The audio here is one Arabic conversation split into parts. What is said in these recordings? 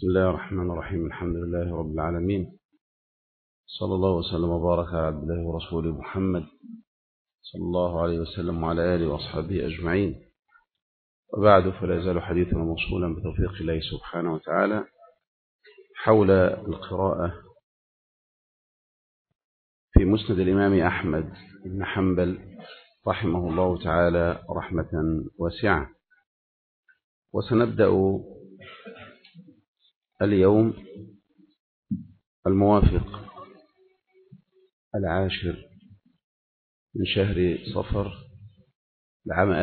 بسم الله الرحمن الرحيم. الحمد لله رب العالمين، صلى الله وسلم وبارك على عبد الله ورسوله محمد صلى الله عليه وسلم وعلى آله وأصحابه أجمعين، وبعد، فلا يزال حديثنا موصولا بتوفيق الله سبحانه وتعالى حول القراءة في مسند الإمام أحمد بن حنبل رحمه الله تعالى رحمة واسعة. وسنبدأ اليوم الموافق 10 من شهر صفر لعام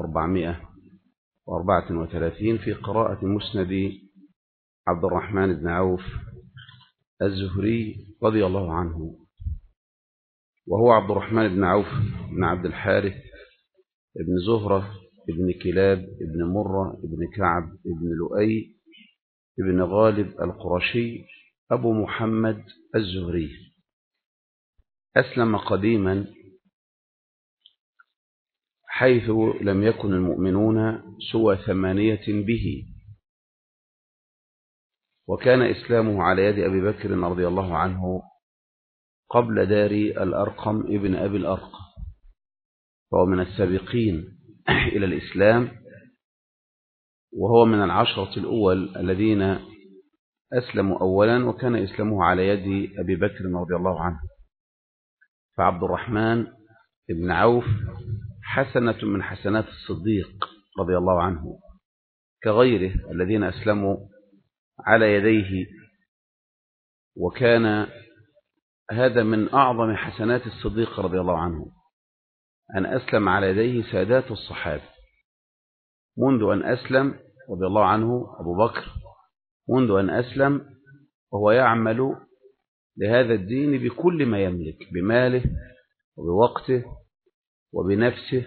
1434 في قراءة مسند عبد الرحمن بن عوف الزهري رضي الله عنه، وهو عبد الرحمن بن عوف بن عبد الحارث بن زهرة بن كلاب بن مرة بن كعب بن لؤي بن غالب القرشي أبو محمد الزهري. أسلم قديما حيث لم يكن المؤمنون سوى 8 به، وكان إسلامه على يد أبي بكر رضي الله عنه قبل دار الأرقم ابن أبي الأرقم، فهو من السابقين إلى الإسلام، وهو من 10 الأول الذين أسلموا أولا، وكان إسلامه على يد أبي بكر رضي الله عنه. فعبد الرحمن بن عوف حسنة من حسنات الصديق رضي الله عنه كغيره الذين أسلموا على يديه، وكان هذا من أعظم حسنات الصديق رضي الله عنه أن أسلم على يديه سادات الصحابة. منذ أن أسلم رضي الله عنه أبو بكر، منذ أن أسلم وهو يعمل لهذا الدين بكل ما يملك، بماله وبوقته وبنفسه،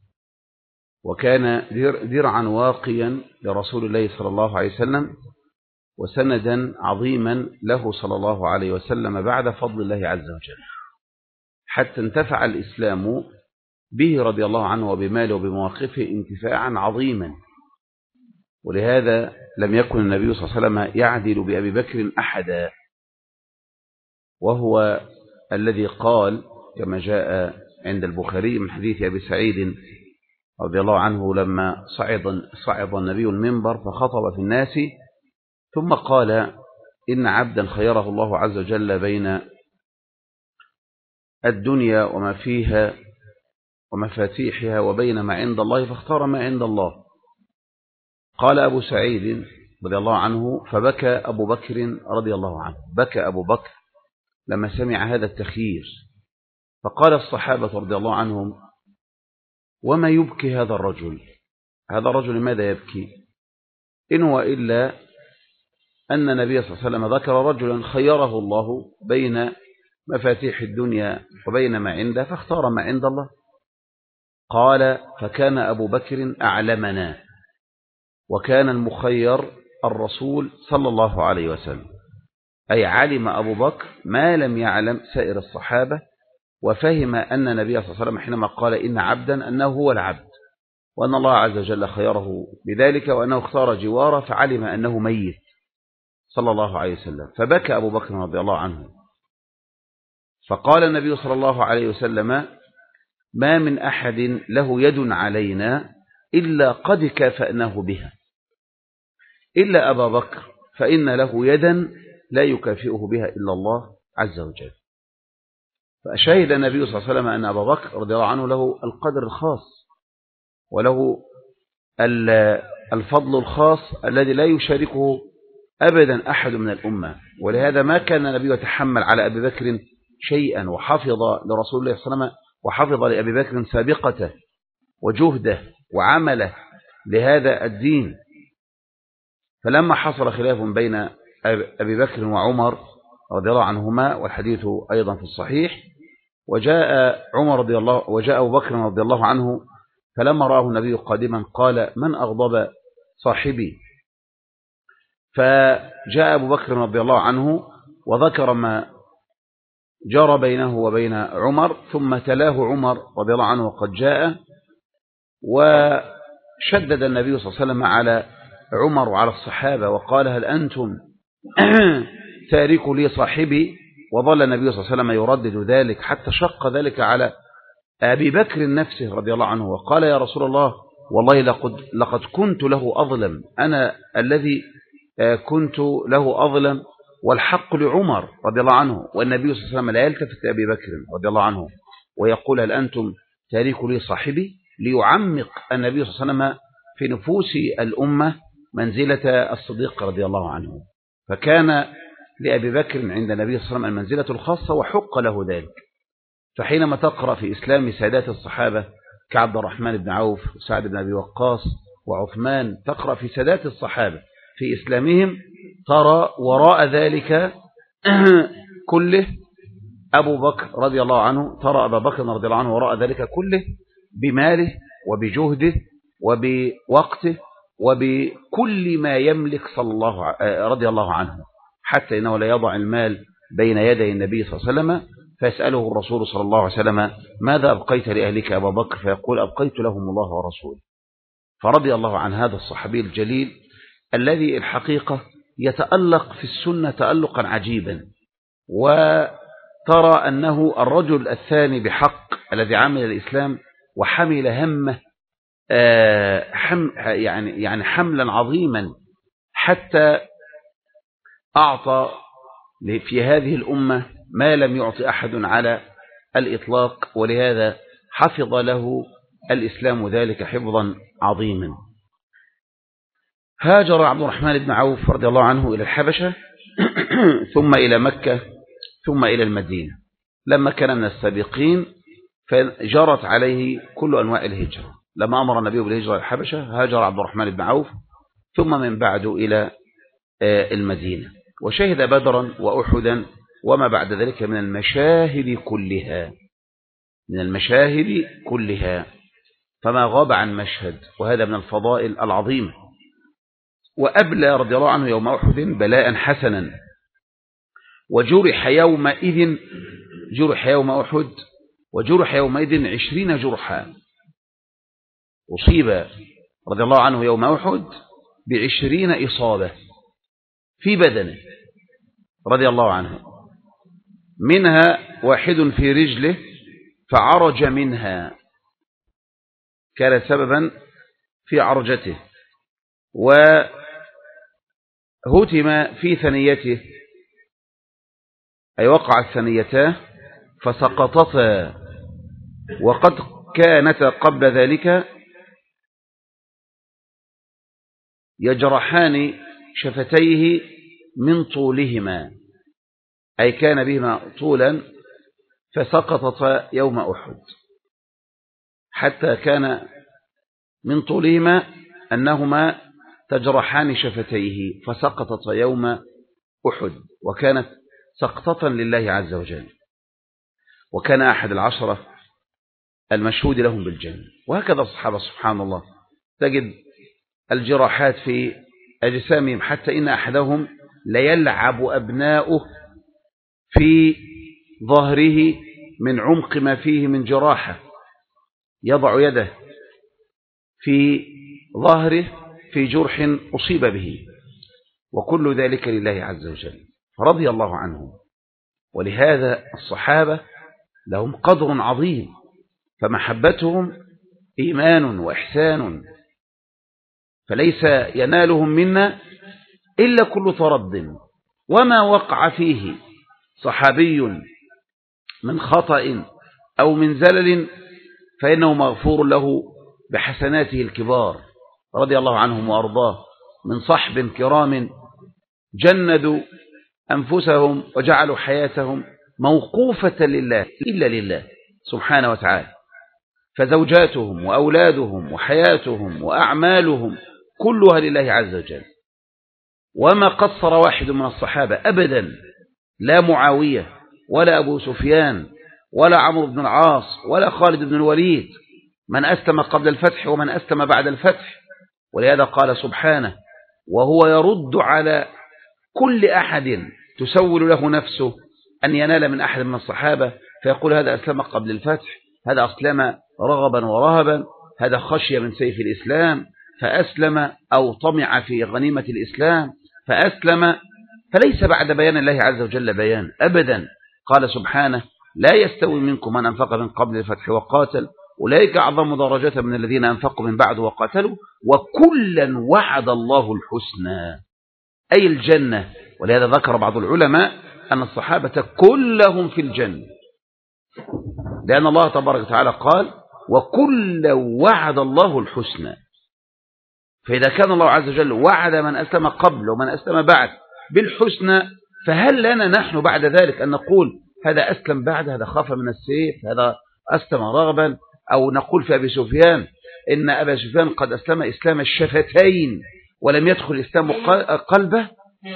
وكان درعا واقيا لرسول الله صلى الله عليه وسلم وسندا عظيما له صلى الله عليه وسلم بعد فضل الله عز وجل، حتى انتفع الإسلام به رضي الله عنه وبماله وبمواقفه انتفاعا عظيما. ولهذا لم يكن النبي صلى الله عليه وسلم يعدل بأبي بكر أحدا، وهو الذي قال كما جاء عند البخاري من حديث أبي سعيد رضي الله عنه لما صعد النبي المنبر فخطب في الناس ثم قال: إن عبدا خيره الله عز وجل بين الدنيا وما فيها ومفاتيحها وبين ما عند الله، فاختار ما عند الله. قال أبو سعيد رضي الله عنه: فبكى أبو بكر رضي الله عنه، بكى أبو بكر لما سمع هذا التخيير. فقال الصحابة رضي الله عنهم: وما يبكي هذا الرجل؟ هذا الرجل ماذا يبكي؟ إن هو إلا أن النبي صلى الله عليه وسلم ذكر رجلا خيره الله بين مفاتيح الدنيا وبين ما عنده فاختار ما عند الله. قال: فكان أبو بكر أعلمنا، وكان المخير الرسول صلى الله عليه وسلم، أي علم أبو بكر ما لم يعلم سائر الصحابة، وفهم أن النبي صلى الله عليه وسلم حينما قال إن عبدا أنه هو العبد، وأن الله عز وجل خيره بذلك، وأنه اختار جواره فعلم أنه ميت صلى الله عليه وسلم. فبكى أبو بكر رضي الله عنه. فقال النبي صلى الله عليه وسلم: ما من أحد له يد علينا إلا قد كافأناه بها، إلا أبا بكر فإن له يدا لا يكافئه بها إلا الله عز وجل. فأشهد النبي صلى الله عليه وسلم أن أبا بكر رضي الله عنه له القدر الخاص وله الفضل الخاص الذي لا يشاركه أبدا أحد من الأمة. ولهذا ما كان النبي يتحمل على أبي بكر شيئا، وحفظ لرسول الله صلى الله عليه وسلم وحفظ لأبي بكر سابقته وجهده وعمله لهذا الدين. فلما حصل خلاف بين أبي بكر وعمر رضي الله عنهما، والحديث أيضا في الصحيح، وجاء أبو بكر رضي الله عنه فلما رآه النبي قادما قال: من أغضب صاحبي؟ فجاء أبو بكر رضي الله عنه وذكر ما جرى بينه وبين عمر، ثم تلاه عمر رضي الله عنه وقد جاء، وشدد النبي صلى الله عليه وسلم على عمر على الصحابة وقال هل أنتم تاركوا لي صاحبي، وظل النبي صلى الله عليه وسلم يردد ذلك حتى شق ذلك على أبي بكر نفسه رضي الله عنه، وقال يا رسول الله والله لقد كنت له أظلم، أنا الذي كنت له أظلم، والحق لعمر رضي الله عنه، والنبي صلى الله عليه وسلم لا يلتفت لأبي بكر رضي الله عنه ويقول هل أنتم تاركوا لي صاحبي، ليعمق النبي صلى الله عليه وسلم في نفوس الأمة منزلة الصديق رضي الله عنه. فكان لأبي بكر عند النبي صلى الله عليه وسلم المنزلة الخاصة وحق له ذلك. فحينما تقرأ في إسلام سادات الصحابة كعبد الرحمن بن عوف وسعد بن أبي وقاص وعثمان، تقرأ في سادات الصحابة في إسلامهم، ترى وراء ذلك كله أبو بكر رضي الله عنه، ترى أبا بكر رضي الله عنه وراء ذلك كله بماله وبجهده وبوقته وبكل ما يملك رضي الله عنه، حتى إنه لا يضع المال بين يدي النبي صلى الله عليه وسلم فيسأله الرسول صلى الله عليه وسلم ماذا أبقيت لأهلك أبا بكر، فيقول أبقيت لهم الله ورسوله. فرضي الله عن هذا الصحابي الجليل الذي الحقيقة يتألق في السنة تألقا عجيبا، وترى أنه الرجل الثاني بحق الذي عمل الإسلام وحمل همه يعني حملا عظيما، حتى أعطى في هذه الأمة ما لم يعطي أحد على الإطلاق، ولهذا حفظ له الإسلام ذلك حفظا عظيما. هاجر عبد الرحمن بن عوف رضي الله عنه إلى الحبشة ثم إلى مكة ثم إلى المدينة. لما كان من السابقين فجرت عليه كل أنواع الهجرة. لما أمر النبي بالهجرة الحبشة هاجر عبد الرحمن بن عوف، ثم من بعده إلى المدينة، وشهد بدرا وأحدا وما بعد ذلك من المشاهد كلها، فما غاب عن مشهد، وهذا من الفضائل العظيمة. وأبلى رضي الله عنه يوم أحد بلاء حسنا، وجرح يوم أحد وجرح يومئذ 20 جرحا، أصيب رضي الله عنه يوم أحد ب20 إصابة في بدنه رضي الله عنه، منها واحد في رجله فعرج منها، كان سببا في عرجته، وهتم في ثنيته أي وقعت ثنيتاه فسقطتا، وقد كانتا قبل ذلك يجرحان شفتيه من طولهما، أي كان بهما طولا فسقطتا يوم أحد، حتى كان من طولهما أنهما تجرحان شفتيه فسقطتا يوم أحد، وكانت سقطة لله عز وجل، وكان أحد العشرة المشهود لهم بالجنة. وهكذا الصحابة سبحان الله تجد الجراحات في أجسامهم، حتى إن أحدهم ليلعب أبناؤه في ظهره من عمق ما فيه من جراحة، يضع يده في ظهره في جرح أصيب به، وكل ذلك لله عز وجل رضي الله عنهم. ولهذا الصحابة لهم قدر عظيم، فمحبتهم إيمان وإحسان، فليس ينالهم منا إلا كل ترد، وما وقع فيه صحابي من خطأ أو من زلل فإنه مغفور له بحسناته الكبار رضي الله عنهم وأرضاه، من صحب كرام جندوا أنفسهم وجعلوا حياتهم موقوفة لله إلا لله سبحانه وتعالى، فزوجاتهم وأولادهم وحياتهم وأعمالهم كلها لله عز وجل. وما قصر واحد من الصحابة أبدا، لا معاوية ولا أبو سفيان ولا عمرو بن العاص ولا خالد بن الوليد، من أسلم قبل الفتح ومن أسلم بعد الفتح. ولهذا قال سبحانه وهو يرد على كل أحد تسول له نفسه أن ينال من أحد من الصحابة، فيقول هذا أسلم قبل الفتح، هذا أسلم رغبا ورهبا، هذا خشية من سيف الإسلام، فأسلم أو طمع في غنيمة الإسلام فأسلم، فليس بعد بيان الله عز وجل بيان أبدا. قال سبحانه: لا يستوي منكم من أنفق من قبل الفتح وقاتل أولئك أعظم درجة من الذين أنفقوا من بعد وقاتلوا وكلا وعد الله الحسنى، أي الجنة. ولهذا ذكر بعض العلماء أن الصحابة كلهم في الجنة، لأن الله تبارك وتعالى قال: وكلا وعد الله الحسنى. فإذا كان الله عز وجل وعد من أسلم قبل ومن أسلم بعد بالحسنى، فهل لنا نحن بعد ذلك أن نقول هذا أسلم بعد، هذا خاف من السيف، هذا أسلم رغبا، أو نقول في أبي سفيان إن أبا سفيان قد أسلم إسلام الشفتين ولم يدخل إسلام قلبه،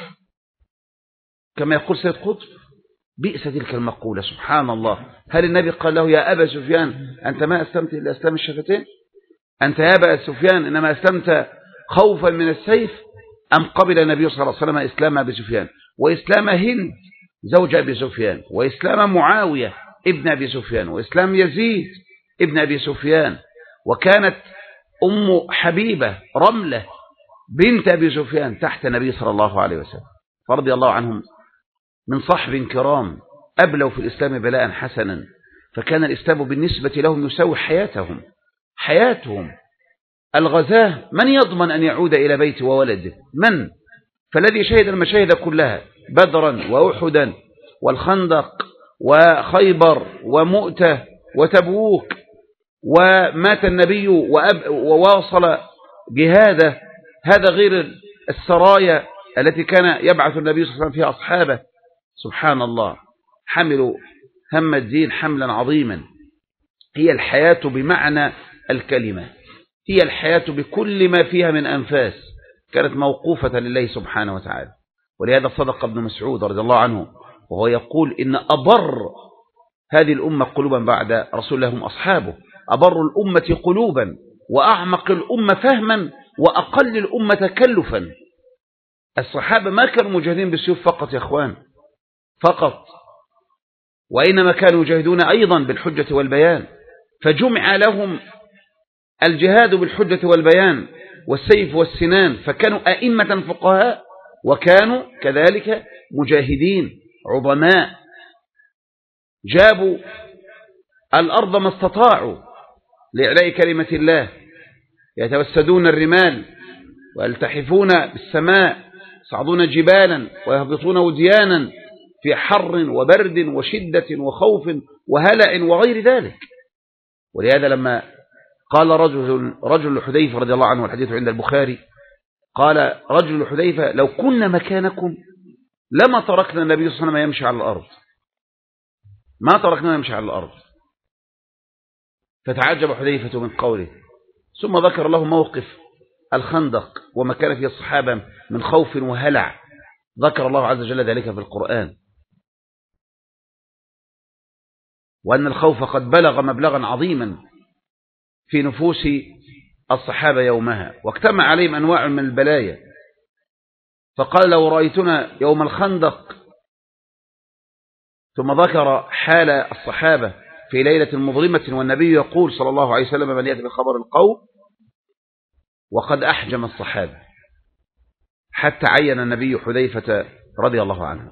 كما يقول سيد قطب؟ بئس تلك المقولة، سبحان الله. هل النبي قال له: يا أبا سفيان أنت ما أسلمت إلا إسلام الشفتين؟ أنت يا أبا سفيان إنما أسلمت خوفا من السيف؟ أم قبل النبي صلى الله عليه وسلم إسلام أبي سفيان وإسلام هند زوج أبي سفيان وإسلام معاوية ابن أبي سفيان وإسلام يزيد ابن أبي سفيان، وكانت أم حبيبة رملة بنت أبي سفيان تحت النبي صلى الله عليه وسلم، فرضي الله عنهم من صحب كرام أبلوا في الإسلام بلاء حسنا، فكان الإسلام بالنسبة لهم يساوي حياتهم. الغزاة من يضمن أن يعود إلى بيته وولده؟ من؟ فالذي شهد المشاهد كلها، بدرا وأحدا والخندق وخيبر ومؤتة وتبوك، ومات النبي وواصل جهاده، هذا غير السرايا التي كان يبعث النبي صلى الله عليه وسلم فيها أصحابه. سبحان الله، حملوا هم الدين حملا عظيما. هي الحياة بمعنى الكلمة، هي الحياة بكل ما فيها من أنفاس، كانت موقوفة لله سبحانه وتعالى. ولهذا صدق ابن مسعود رضي الله عنه وهو يقول: إن أبر هذه الأمة قلوبا بعد رسول الله هم أصحابه، أبر الأمة قلوبا وأعمق الأمة فهما وأقل الأمة تكلفا. الصحابة ما كانوا مجاهدين بالسيوف فقط يا أخوان، فقط، وإنما كانوا يجاهدون أيضا بالحجة والبيان، فجمع لهم الجهاد بالحجة والبيان والسيف والسنان، فكانوا أئمة فقهاء وكانوا كذلك مجاهدين عظماء، جابوا الأرض ما استطاعوا لإعلاء كلمة الله، يتوسدون الرمال ويلتحفون بالسماء، يصعدون جبالا ويهبطون وديانا في حر وبرد وشدة وخوف وهلع وغير ذلك. ولهذا لما قال رجل لحذيفة رضي الله عنه، والحديث عند البخاري، قال رجل لحذيفة: لو كنا مكانكم لما تركنا النبي صلى الله عليه وسلم يمشي على الأرض، ما تركنا يمشي على الأرض. فتعجب حذيفة من قوله، ثم ذكر له موقف الخندق وما كان فيه الصحابة من خوف وهلع، ذكر الله عز وجل ذلك في القرآن، وأن الخوف قد بلغ مبلغا عظيما في نفوس الصحابة يومها، واجتمع عليهم أنواع من البلايا. فقال: لو رأيتنا يوم الخندق. ثم ذكر حال الصحابة في ليلة مظلمة والنبي يقول صلى الله عليه وسلم: من يأتي بخبر القوم، وقد أحجم الصحابة حتى عين النبي حذيفة رضي الله عنه.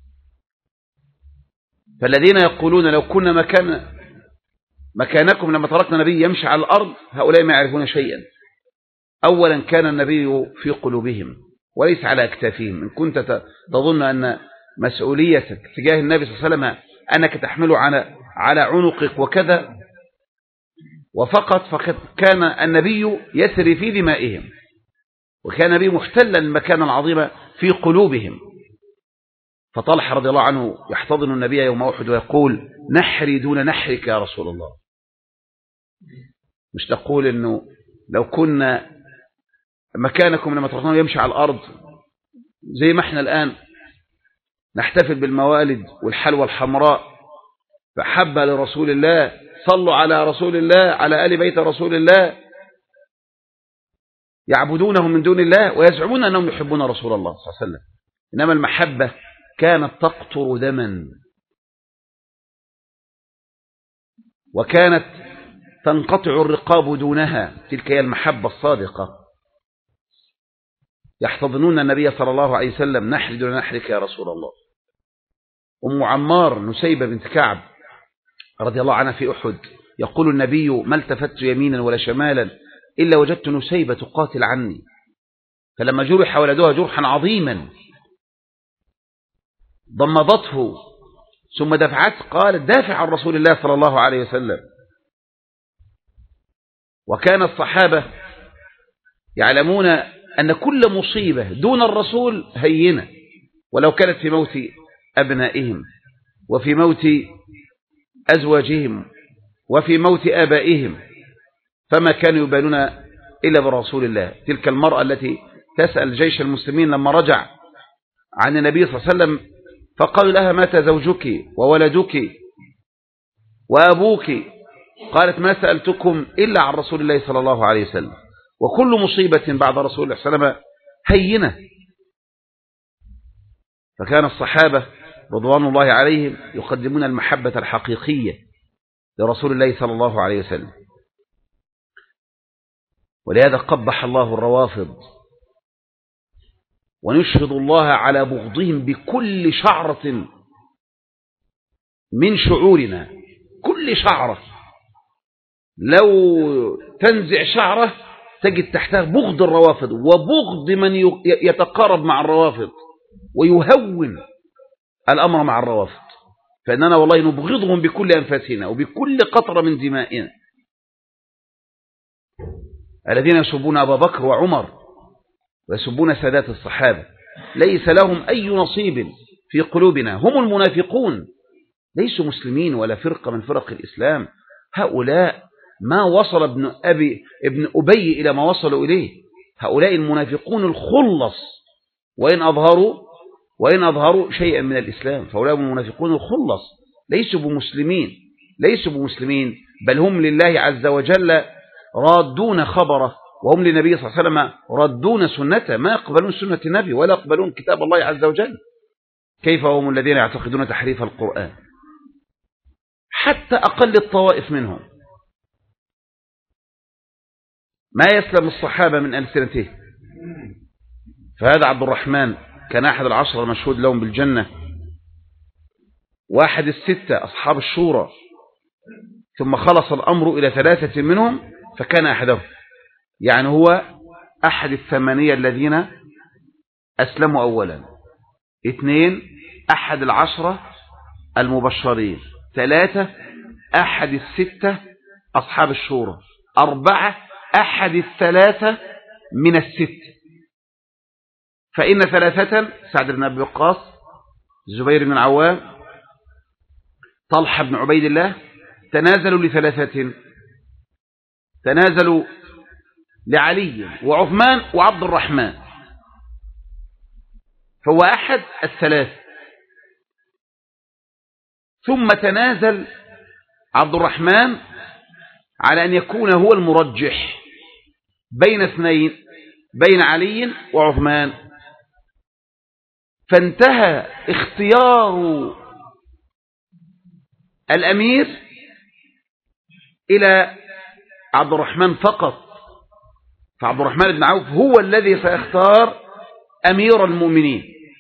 فالذين يقولون لو كنا مكانكم لما تركنا النبي يمشي على الأرض، هؤلاء ما يعرفون شيئا. أولا كان النبي في قلوبهم وليس على أكتافهم. إن كنت تظن أن مسؤوليتك تجاه النبي صلى الله عليه وسلم أنك تحمله على عنقك وكذا وفقط، فقد كان النبي يسري في دمائهم، وكان النبي محتلا المكان العظيم في قلوبهم. فطلحة رضي الله عنه يحتضن النبي يوم أحد ويقول: نحري دون نحرك يا رسول الله. مش تقول إنه لو كنا مكانكم لما تركنا يمشي على الأرض، زي ما احنا الآن نحتفل بالموالد والحلوى الحمراء، فحب لرسول الله، صلوا على رسول الله، على آل بيت رسول الله، يعبدونهم من دون الله ويزعمون أنهم يحبون رسول الله صلى الله عليه وسلم. إنما المحبة كانت تقطر دما، وكانت تنقطع الرقاب دونها، تلك هي المحبة الصادقة. يحتضنون النبي صلى الله عليه وسلم: نحرد لنحرك يا رسول الله. أم عمار نسيبة بنت كعب رضي الله عنها في أحد، يقول النبي: ما التفت يمينا ولا شمالا إلا وجدت نسيبة تقاتل عني، فلما جرح ولدها جرحا عظيما ضمضته ثم دفعته، قالت: دافع عن رسول الله صلى الله عليه وسلم. وكان الصحابة يعلمون أن كل مصيبة دون الرسول هينة، ولو كانت في موت أبنائهم وفي موت أزواجهم وفي موت آبائهم، فما كانوا يبالون إلا برسول الله. تلك المرأة التي تسأل جيش المسلمين لما رجع عن النبي صلى الله عليه وسلم فقالوا لها: مات زوجك وولدك وأبوك؟ قالت: ما سألتكم إلا عن رسول الله صلى الله عليه وسلم. وكل مصيبة بعد رسول الله صلى الله عليه وسلم هينة. فكان الصحابة رضوان الله عليهم يقدمون المحبة الحقيقية لرسول الله صلى الله عليه وسلم. ولهذا قبح الله الروافض، ونشهد الله على بغضهم بكل شعرة من شعورنا. كل شعرة لو تنزع شعرة تجد تحتها بغض الروافض وبغض من يتقارب مع الروافض ويهون الأمر مع الروافض، فإننا والله نبغضهم بكل أنفاسنا وبكل قطرة من دمائنا. الذين يسبون أبا بكر وعمر ويسبون سادات الصحابة ليس لهم أي نصيب في قلوبنا، هم المنافقون، ليسوا مسلمين ولا فرقة من فرق الإسلام. هؤلاء ما وصل ابن أبي إلى ما وصلوا إليه. هؤلاء المنافقون الخلص، وإن أظهروا شيئا من الإسلام، فهؤلاء المنافقون الخلص ليسوا بمسلمين، بل هم لله عز وجل رادون خبره، وهم للنبي صلى الله عليه وسلم ردون سنته، ما يقبلون سنة النبي ولا يقبلون كتاب الله عز وجل. كيف هم الذين يعتقدون تحريف القرآن؟ حتى أقل الطوائف منهم ما يسلم الصحابة من ألسنته. فهذا عبد الرحمن كان أحد العشرة المشهود لهم بالجنة، واحد الستة أصحاب الشورى، ثم خلص الأمر إلى 3 منهم فكان أحدهم، يعني هو أحد 8 الذين أسلموا أولا، 2 أحد 10 المبشرين، 3 أحد 6 أصحاب الشورى، 4 أحد 3 من 6. فإن 3 سعد بن أبي وقاص، الزبير بن العوام، طلحة بن عبيد الله تنازلوا ل3، تنازلوا لعلي وعثمان وعبد الرحمن، فهو أحد 3. ثم تنازل عبد الرحمن على أن يكون هو المرجح بين 2، بين علي وعثمان، فانتهى اختيار الأمير إلى عبد الرحمن فقط. فعبد الرحمن بن عوف هو الذي سيختار أمير المؤمنين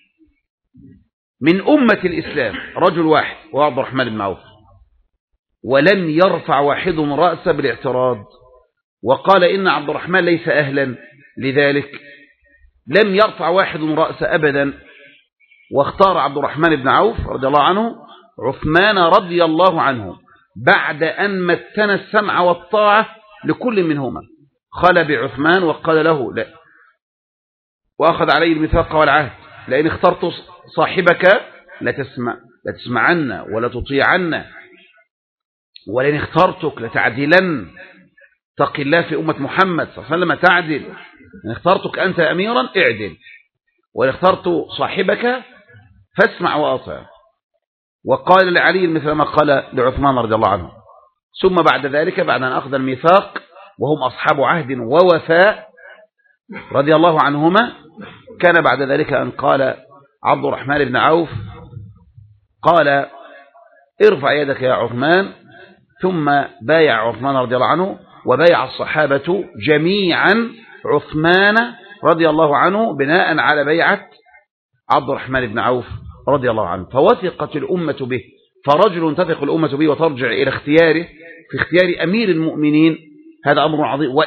من أمة الإسلام، رجل واحد وهو عبد الرحمن بن عوف. ولم يرفع واحد رأسه بالاعتراض وقال إن عبد الرحمن ليس أهلا لذلك، لم يرفع واحد رأسه أبدا. واختار عبد الرحمن بن عوف رضي الله عنه عثمان رضي الله عنه بعد أن متن السمع والطاعة لكل منهما. خلى بعثمان وقال له لا، وأخذ عليه الميثاق والعهد: لئن اخترت صاحبك لتسمعن ولا تطيعن، ولئن اخترتك لتعدلن، اتق الله في أمة محمد صلى الله عليه وسلم تعدل، إن اخترتك أنت أميرا اعدل، وإن اخترت صاحبك فاسمع وأطع. وقال لعلي مثل ما قال لعثمان رضي الله عنه. ثم بعد ذلك، بعد أن أخذ الميثاق وهم أصحاب عهد ووفاء رضي الله عنهما، كان بعد ذلك أن قال عبد الرحمن بن عوف، قال: ارفع يدك يا عثمان. ثم بايع عثمان رضي الله عنه، وبايع الصحابة جميعا عثمان رضي الله عنه بناء على بيعة عبد الرحمن بن عوف رضي الله عنه، فوثقت الأمة به، فرجل تثق الأمة به وترجع إلى اختياره في اختيار أمير المؤمنين، هذا أمر عظيم.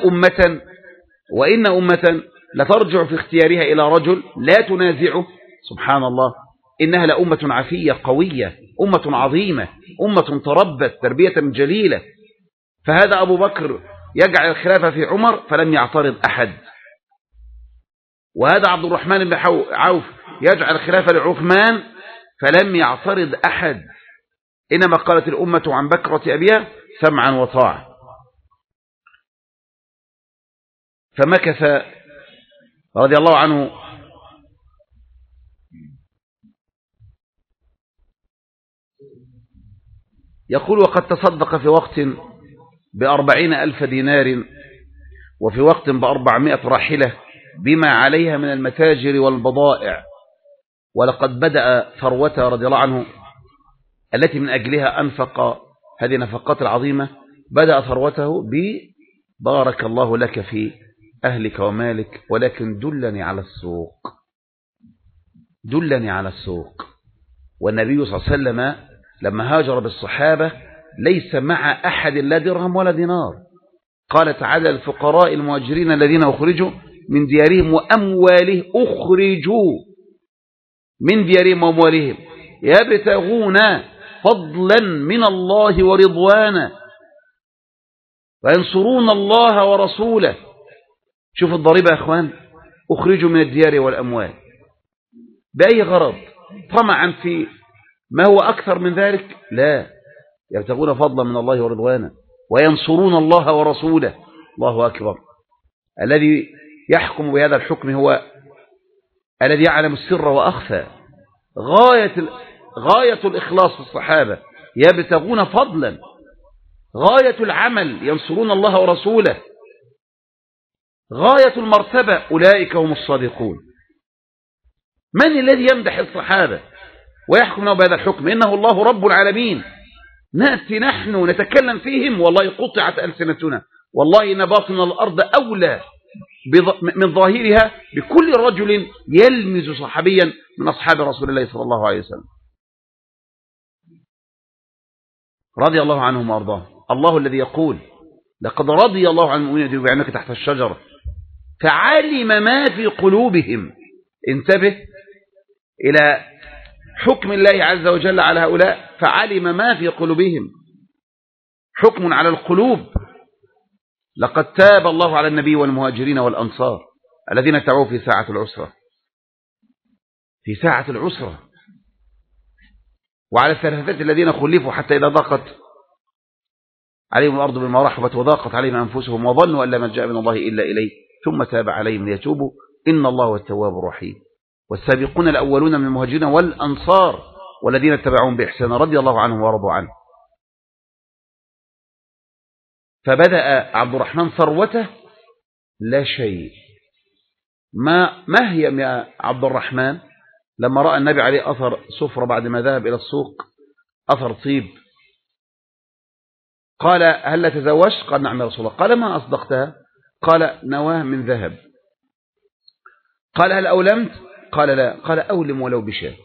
وإن أمة لترجع في اختيارها إلى رجل لا تنازعه، سبحان الله، إنها لأمة عفية قوية، أمة عظيمة، أمة تربت تربية جليلة. فهذا أبو بكر يجعل الخلافة في عمر فلم يعترض أحد، وهذا عبد الرحمن بن عوف يجعل الخلافة لعثمان فلم يعترض أحد، إنما قالت الأمة عن بكرة أبيها سمعا وطاعة. فمكث رضي الله عنه يقول: وقد تصدق في وقت ب40,000 دينار، وفي وقت ب400 راحلة، بما عليها من المتاجر والبضائع. ولقد بدأ ثروته رضي الله عنه التي من أجلها أنفق هذه النفقات العظيمة، بدأ ثروته بارك الله لك في أهلك ومالك، ولكن دلني على السوق، دلني على السوق. والنبي صلى الله عليه وسلم لما هاجر بالصحابة ليس مع أحد لا درهم ولا دينار. قال تعالى: الفقراء المهاجرين الذين أخرجوا من ديارهم وأموالهم، أخرجوا من ديارهم وأموالهم يبتغون فضلا من الله ورضوانا وينصرون الله ورسوله. شوف الضريبة يا أخوان، أخرجوا من الديار والأموال بأي غرض؟ طمعا في ما هو أكثر من ذلك؟ لا، يبتغون فضلا من الله ورضوانا وينصرون الله ورسوله. الله أكبر. الذي يحكم بهذا الحكم هو الذي يعلم السر وأخفى. غاية الإخلاص في الصحابة يبتغون فضلا، غاية العمل ينصرون الله ورسوله، غاية المرتبة أولئك هم الصادقون. من الذي يمدح الصحابة ويحكم بهذا الحكم؟ إنه الله رب العالمين. نأتي نحن نتكلم فيهم، والله قطعت ألسنتنا، والله إن باطن الأرض أولى من ظاهرها بكل رجل يلمز صحابيا من أصحاب رسول الله صلى الله عليه وسلم رضي الله عنهم وأرضاهم. الله الذي يقول: لقد رضي الله عن المؤمنين الذين يبايعونك تحت الشجرة فعلم ما في قلوبهم. انتبه إلى حكم الله عز وجل على هؤلاء، فعلم ما في قلوبهم، حكم على القلوب. لقد تاب الله على النبي والمهاجرين والأنصار الذين تبعوه في ساعة العسرة، في ساعة العسرة، وعلى الثلاثة الذين خلفوا حتى إذا ضاقت عليهم الأرض بما رحبت وضاقت عليهم أنفسهم وظنوا أن لا ملجأ من الله إلا إليه ثم تاب عليهم ليتوبوا إن الله هو التواب الرحيم. والسابقون الأولون من المهاجرين والأنصار والذين اتبعوهم بإحسان رضي الله عنهم ورضوا عنه. فبدأ عبد الرحمن ثروته لا شيء. ما هي يا عبد الرحمن؟ لما رأى النبي عليه أثر سفرة بعد ما ذهب إلى السوق، أثر طيب، قال: هل تزوجت؟ قال: نعم يا رسول الله. قال: ما أصدقتها؟ قال: نواه من ذهب. قال: هل أولمت؟ قال: لا. قال: أولم ولو بشاة.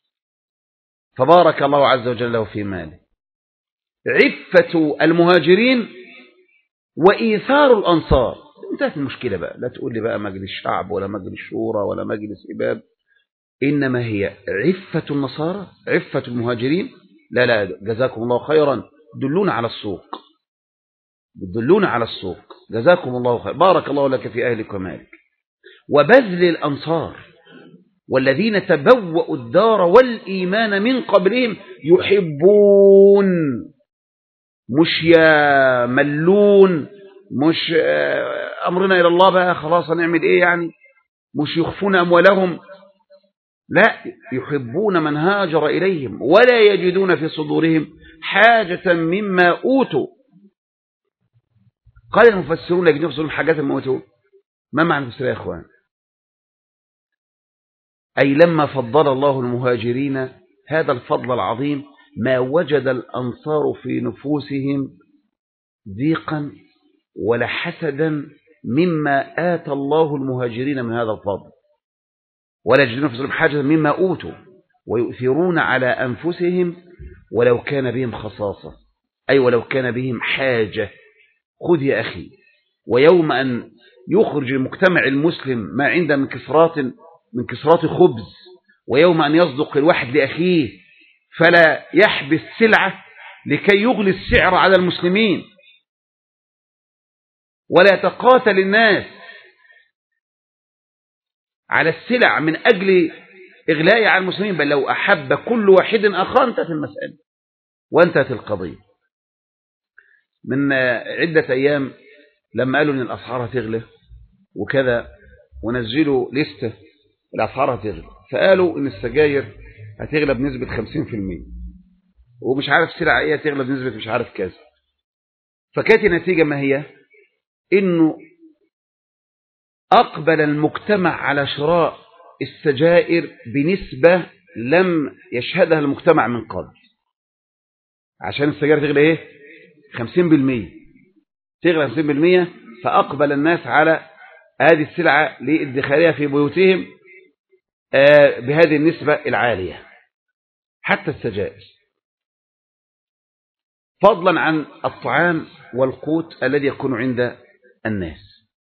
فبارك الله عز وجل له في ماله. عفة المهاجرين وإيثار الأنصار. انتهت المشكلة بقى. لا تقول لي بقى مجلس شعب ولا مجلس شورى ولا مجلس إباب، إنما هي عفة النصارى، عفة المهاجرين. لا جزاكم الله خيرا، دلونا على السوق، دلونا على السوق، جزاكم الله خير، بارك الله لك في أهلك ومالك. وبذل الأنصار والذين تبوأوا الدار والإيمان من قبلهم يحبون، مش يا ملون، مش أمرنا إلى الله بقى خلاص هنعمل إيه يعني، مش يخفون أموالهم، لا، يحبون من هاجر إليهم ولا يجدون في صدورهم حاجة مما أوتوا. قال المفسرون يجدون في صدورهم حاجات مما أوتوا. ما معنى المفسر يا أخوان؟ أي لما فضل الله المهاجرين هذا الفضل العظيم ما وجد الأنصار في نفوسهم ضيقا ولا حسدا مما آتى الله المهاجرين من هذا الفضل، ولا يجدون في صدورهم حاجة مما أوتوا ويؤثرون على أنفسهم ولو كان بهم خصاصة، أي ولو كان بهم حاجة. خذ يا أخي. ويوم أن يخرج المجتمع المسلم ما عنده من كسرات خبز، ويوم أن يصدق الواحد لأخيه فلا يحبس سلعة لكي يغلي السعر على المسلمين، ولا يتقاتل الناس على السلع من أجل إغلاء على المسلمين، بل لو أحب كل واحد أخاه انتهت المسألة وانتهت القضية. من عدة أيام لما قالوا أن الأسعار هتغلى وكذا، ونزلوا لستة الأسعار هتغلى، فقالوا أن السجاير هتغلى بنسبة 50%، ومش عارف سلعة ايه هتغلى بنسبة مش عارف كذا. فكانت النتيجة ما هي؟ إنه أقبل المجتمع على شراء السجائر بنسبة لم يشهدها المجتمع من قبل، عشان السجائر تغلى ايه؟ 50%، تغلى 50%. فأقبل الناس على هذه السلعة لادخارها في بيوتهم بهذه النسبة العالية، حتى السجائر، فضلا عن الطعام والقوت الذي يكون عند الناس.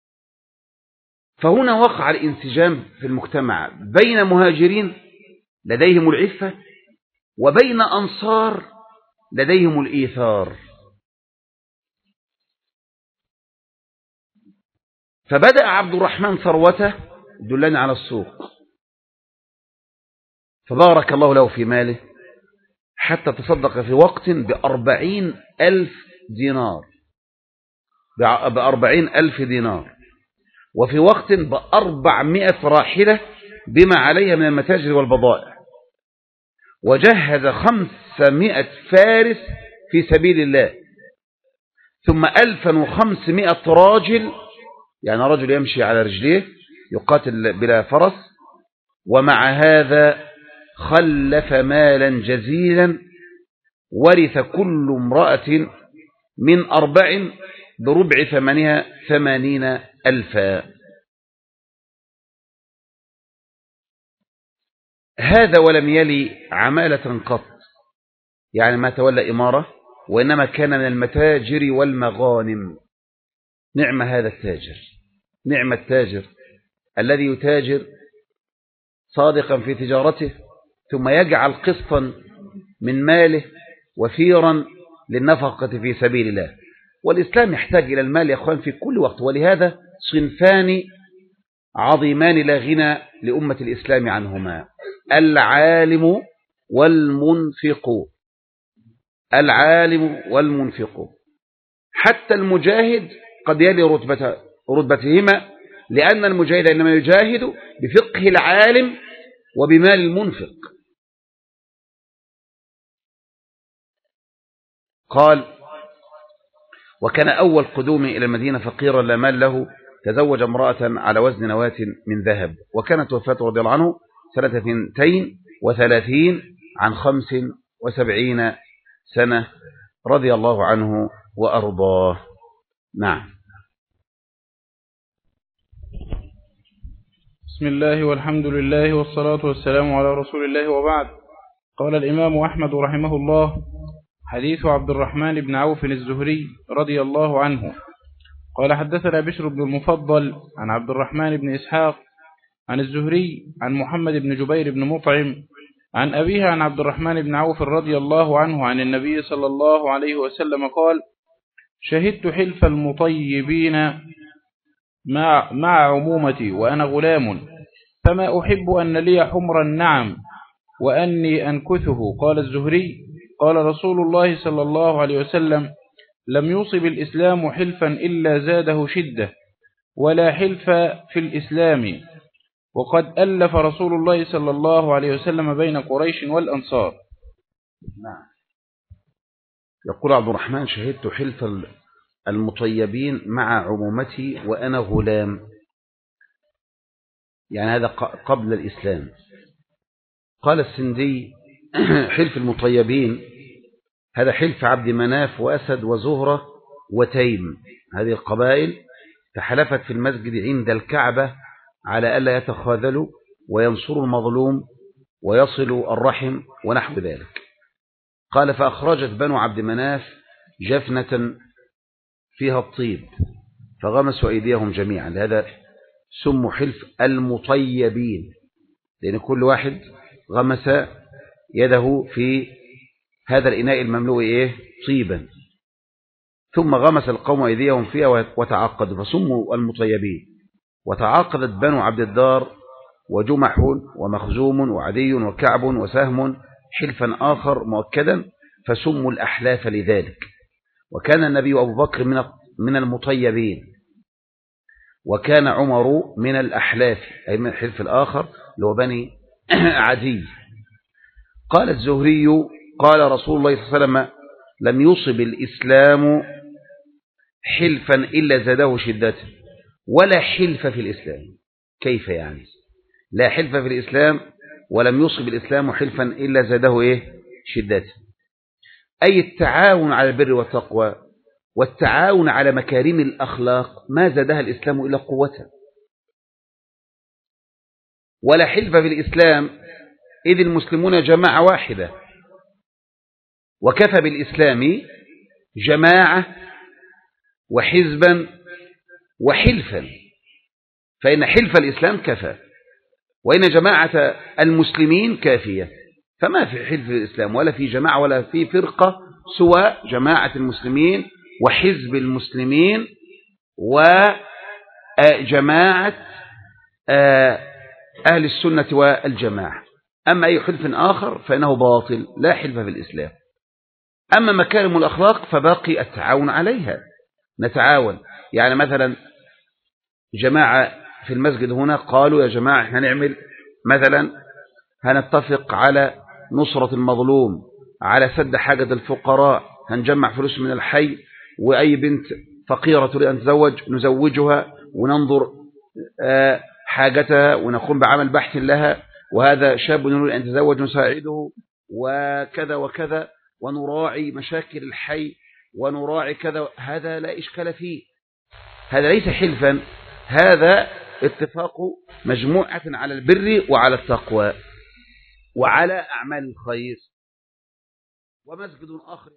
فهنا وقع الانسجام في المجتمع بين مهاجرين لديهم العفة وبين أنصار لديهم الإيثار. فبدأ عبد الرحمن ثروته دلني على السوق، فبارك الله له في ماله حتى تصدق في وقت ب40,000 دينار، ب40,000 دينار، وفي وقت ب400 راحلة بما عليها من المتاجر والبضائع، وجهز 500 فارس في سبيل الله، ثم 1500 راجل، يعني رجل يمشي على رجليه يقاتل بلا فرس، ومع هذا خلف مالا جزيلا ورث كل امرأة من 4 بربع ثمنها 80,000. هذا ولم يلي عمالة قط، يعني ما تولى إمارة، وإنما كان من المتاجر والمغانم. نعم هذا التاجر، نعم التاجر الذي يتاجر صادقا في تجارته، ثم يجعل قسطا من ماله وفيرا للنفقة في سبيل الله. والإسلام يحتاج إلى المال يا أخوان في كل وقت، ولهذا صنفان عظيمان لا غنى لأمة الإسلام عنهما: العالم والمنفق. العالم والمنفق، حتى المجاهد قد يلي رتبتهما، لأن المجاهد إنما يجاهد بفقه العالم وبمال المنفق. قال: وكان أول قدومه إلى المدينة فقيرا لا مال له، تزوج امرأة على وزن نواة من ذهب، وكانت وفاته رضي الله عنه سنة 32 عن 75 سنة، رضي الله عنه وأرضاه. نعم. بسم الله والحمد لله والصلاة والسلام على رسول الله، وبعد. قال الإمام أحمد رحمه الله: حديث عبد الرحمن بن عوف الزهري رضي الله عنه قال: حدثنا بشر بن المفضل عن عبد الرحمن بن إسحاق عن الزهري عن محمد بن جبير بن مطعم عن أبيه عن عبد الرحمن بن عوف رضي الله عنه عن النبي صلى الله عليه وسلم قال: شهدت حلف المطيبين مع عمومتي وأنا غلام، فما أحب أن لي حمر النعم وأني أنكثه. قال الزهري: قال رسول الله صلى الله عليه وسلم: لم يصب الإسلام حلفا إلا زاده شدة، ولا حلف في الإسلام، وقد ألف رسول الله صلى الله عليه وسلم بين قريش والأنصار. نعم. يقول عبد الرحمن: شهدت حلف المطيبين مع عمومتي وأنا غلام، يعني هذا قبل الإسلام. قال السندي: حلف المطيبين هذا حلف عبد مناف وأسد وزهرة وتيم، هذه القبائل تحالفت في المسجد عند الكعبة على ألا يتخاذلوا وينصروا المظلوم ويصلوا الرحم ونحو ذلك. قال فأخرجت بنو عبد مناف جفنة فيها الطيب فغمسوا أيديهم جميعا. لهذا سموا حلف المطيبين، لأن كل واحد غمس يده في هذا الإناء المملوء طيبا، ثم غمس القوم أيديهم فيها وتعاقدوا فسموا المطيبين. وتعاقدت بنو عبد الدار وجمح ومخزوم وعدي وكعب وسهم حلفا آخر مؤكدا فسموا الأحلاف لذلك. وكان النبي أبو بكر من المطيبين، وكان عمر من الأحلاف أي من الحلف الآخر اللي هو بني عدي. قال الزهري قال رسول الله صلى الله عليه وسلم لم يصب الإسلام حلفا إلا زاده شدته ولا حلف في الإسلام. كيف يعني؟ لا حلف في الإسلام ولم يصب الإسلام حلفا إلا زاده شدته، أي التعاون على البر والتقوى والتعاون على مكارم الأخلاق ما زادها الإسلام إلا قوة. ولا حلف في الإسلام إذ المسلمون جماعة واحدة، وكفى بالإسلام جماعة وحزبا وحلفا، فإن حلف الإسلام كفى، وإن جماعة المسلمين كافية. فما في حلف الإسلام ولا في جماعة ولا في فرقة سوى جماعة المسلمين وحزب المسلمين وجماعة أهل السنة والجماعة. أما أي حلف آخر فإنه باطل، لا حلف في الإسلام. أما مكارم الأخلاق فباقي التعاون عليها، نتعاون. يعني مثلا جماعة في المسجد هنا قالوا يا جماعة احنا نعمل مثلا هنتفق على نصرة المظلوم، على سد حاجة الفقراء، هنجمع فلوس من الحي، وأي بنت فقيرة تريد أن تزوج نزوجها وننظر حاجتها ونقوم بعمل بحث لها، وهذا شاب نريد أن تزوج نساعده وكذا وكذا، ونراعي مشاكل الحي ونراعي كذا. هذا لا إشكال فيه، هذا ليس حلفا، هذا اتفاق مجموعة على البر وعلى التقوى وعلى أعمال الخير. ومسجد آخر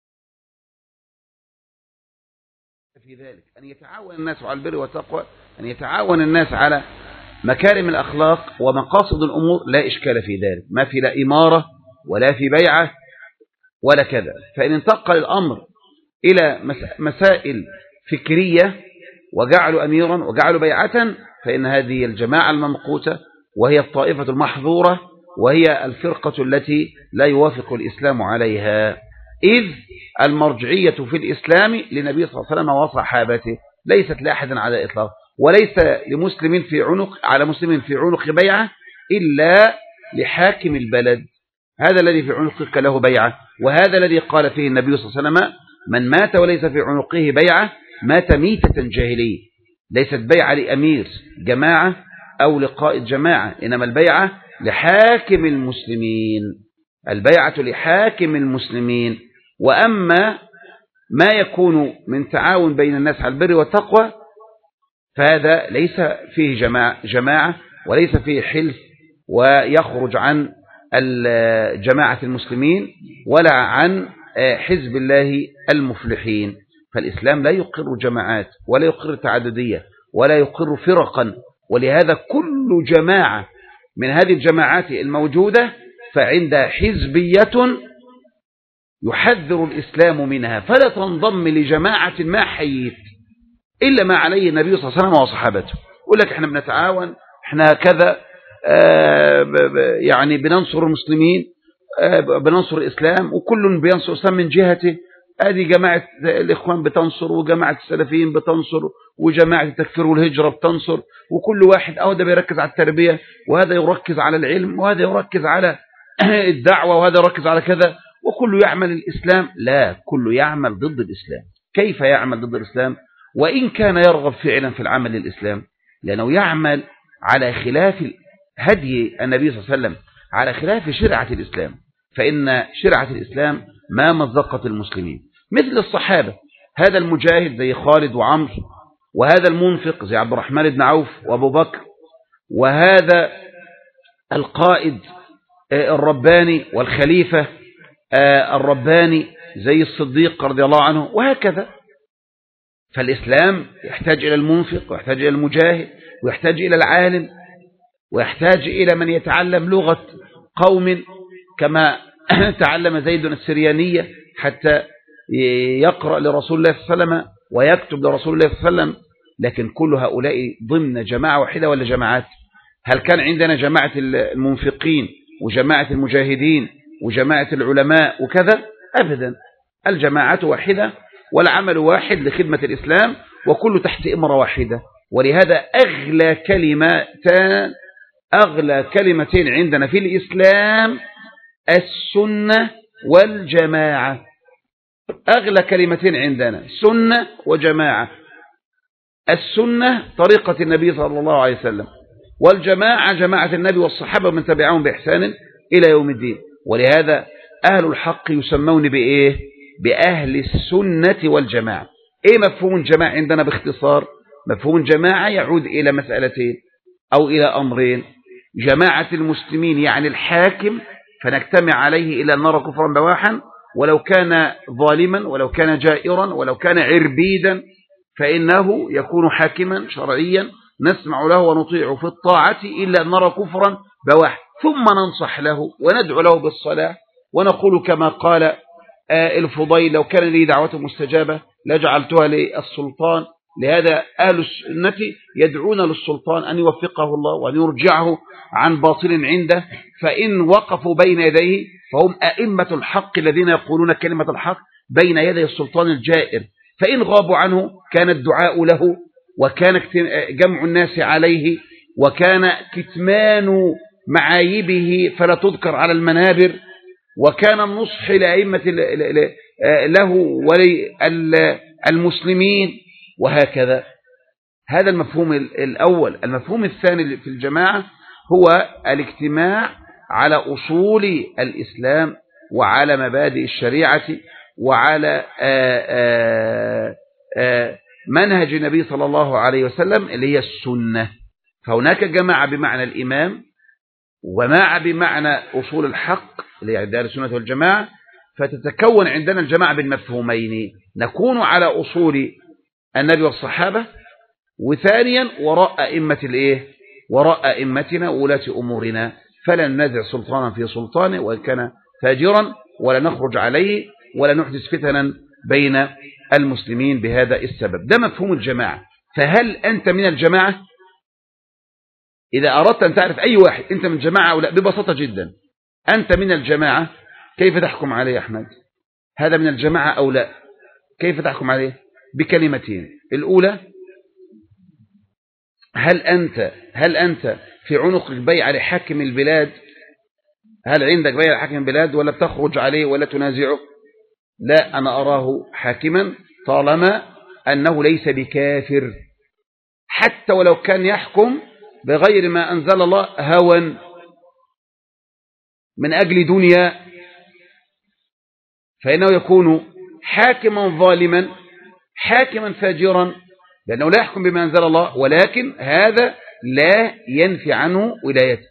في ذلك أن يتعاون الناس على البر والتقوى، أن يتعاون الناس على مكارم الأخلاق ومقاصد الأمور، لا إشكال في ذلك، ما في لا إمارة ولا في بيعة ولا كذا. فإن انتقل الأمر إلى مسائل فكرية وجعلوا أميرا وجعلوا بيعة، فإن هذه الجماعة الممقوتة وهي الطائفة المحظورة وهي الفرقة التي لا يوافق الإسلام عليها، إذ المرجعية في الإسلام للنبي صلى الله عليه وسلم وصحابته، ليست لأحد على إطلاق، وليس لمسلم في عنق على مسلم في عنق بيعة إلا لحاكم البلد، هذا الذي في عنقك له بيعة. وهذا الذي قال فيه النبي صلى الله عليه وسلم من مات وليس في عنقه بيعة مات ميتة جاهلية. ليست بيعة لأمير جماعة أو لقائد جماعة، إنما البيعة لحاكم المسلمين، البيعة لحاكم المسلمين. وأما ما يكون من تعاون بين الناس على البر والتقوى فهذا ليس فيه جماعة وليس فيه حلف ويخرج عن جماعة المسلمين ولا عن حزب الله المفلحين. فالإسلام لا يقر جماعات ولا يقر تعددية ولا يقر فرقا، ولهذا كل جماعة من هذه الجماعات الموجودة فعندها حزبية يحذر الإسلام منها، فلا تنضم لجماعة ما حييت إلا ما عليه النبي صلى الله عليه وسلم وصحابته. يقول لك احنا بنتعاون، احنا كذا، يعني بننصر المسلمين، بننصر الإسلام، وكل بينصر الإسلام من جهته. هذه جماعة الإخوان بتنصر، وجماعة السلفيين بتنصر، وجماعة التكفير والهجرة بتنصر، وكل واحد ده بيركز على التربية، وهذا يركز على العلم، وهذا يركز على الدعوة، وهذا يركز على كذا، وكل يعمل الإسلام. لا، كل يعمل ضد الإسلام. كيف يعمل ضد الإسلام وإن كان يرغب فعلا في العمل للإسلام؟ لأنه يعمل على خلاف هدي النبي صلى الله عليه وسلم، على خلاف شرعة الإسلام، فإن شرعة الإسلام ما مزقت المسلمين. مثل الصحابة، هذا المجاهد زي خالد وعمر وهذا المنفق زي عبد الرحمن بن عوف وأبو بكر، وهذا القائد الرباني والخليفة الرباني زي الصديق رضي الله عنه، وهكذا. فالإسلام يحتاج إلى المنفق، ويحتاج إلى المجاهد، ويحتاج إلى العالم، ويحتاج إلى من يتعلم لغة قوم كما تعلم زيد السريانية حتى يقرأ لرسول الله صلى الله عليه وسلم ويكتب لرسول الله صلى الله عليه وسلم. لكن كل هؤلاء ضمن جماعة واحدة ولا جماعات؟ هل كان عندنا جماعة المنفقين وجماعة المجاهدين وجماعة العلماء وكذا؟ أبدا، الجماعة واحدة والعمل واحد لخدمة الإسلام، وكل تحت إمرة واحدة. ولهذا أغلى كلمتين عندنا في الإسلام السنة والجماعة. أغلى كلمتين عندنا سنة وجماعة. السنة طريقة النبي صلى الله عليه وسلم، والجماعة جماعة النبي والصحابة من تبعهم بإحسان إلى يوم الدين. ولهذا أهل الحق يسمون بإيه؟ بأهل السنة والجماعة. إيه مفهوم الجماعة عندنا باختصار؟ مفهوم الجماعة يعود إلى مسألتين أو إلى أمرين: جماعة المسلمين يعني الحاكم، فنجتمع عليه إلى أن نرى كفرا بواحا، ولو كان ظالما ولو كان جائرا ولو كان عربيدا فإنه يكون حاكما شرعيا نسمع له ونطيع في الطاعة إلا أن نرى كفرا بواحا، ثم ننصح له وندعو له بالصلاة ونقول كما قال الفضيل: لو كان لي دعوة مستجابة لجعلتها للسلطان. لهذا أهل السنة يدعون للسلطان أن يوفقه الله وأن يرجعه عن باطل عنده، فإن وقفوا بين يديه فهم أئمة الحق الذين يقولون كلمة الحق بين يدي السلطان الجائر، فإن غابوا عنه كان الدعاء له، وكان جمع الناس عليه، وكان كتمان معايبه فلا تذكر على المنابر، وكان النصح لأئمة له وللمسلمين، وهكذا. هذا المفهوم الأول. المفهوم الثاني في الجماعة هو الاجتماع على أصول الإسلام وعلى مبادئ الشريعة وعلى منهج النبي صلى الله عليه وسلم اللي هي السنة. فهناك جماعة بمعنى الإمام، وجماعة بمعنى أصول الحق اللي هي أهل السنة والجماعة. فتتكون عندنا الجماعة بالمفهومين: نكون على أصول النبي والصحابة، وثانيا وراء أئمة وراء أئمتنا وولاة أمورنا، فلا ننازع سلطانا في سلطانه وإن كان فاجرا، ولا نخرج عليه، ولا نحدث فتنا بين المسلمين بهذا السبب. ده مفهوم الجماعة. فهل أنت من الجماعة؟ إذا أردت أن تعرف أي واحد أنت من الجماعة أو لا، ببساطة جدا: أنت من الجماعة، كيف تحكم عليه يا أحمد؟ هذا من الجماعة أو لا؟ كيف تحكم عليه؟ بكلمتين. الأولى: هل أنت في عنقك بيعة لحاكم البلاد؟ هل عندك بيعة لحاكم البلاد ولا بتخرج عليه ولا تنازعه؟ لا، أنا أراه حاكما طالما أنه ليس بكافر، حتى ولو كان يحكم بغير ما أنزل الله هوى من أجل دنيا، فإنه يكون حاكما ظالما، حاكما فاجرا، لأنه لا يحكم بما أنزل الله، ولكن هذا لا ينفي عنه ولايته.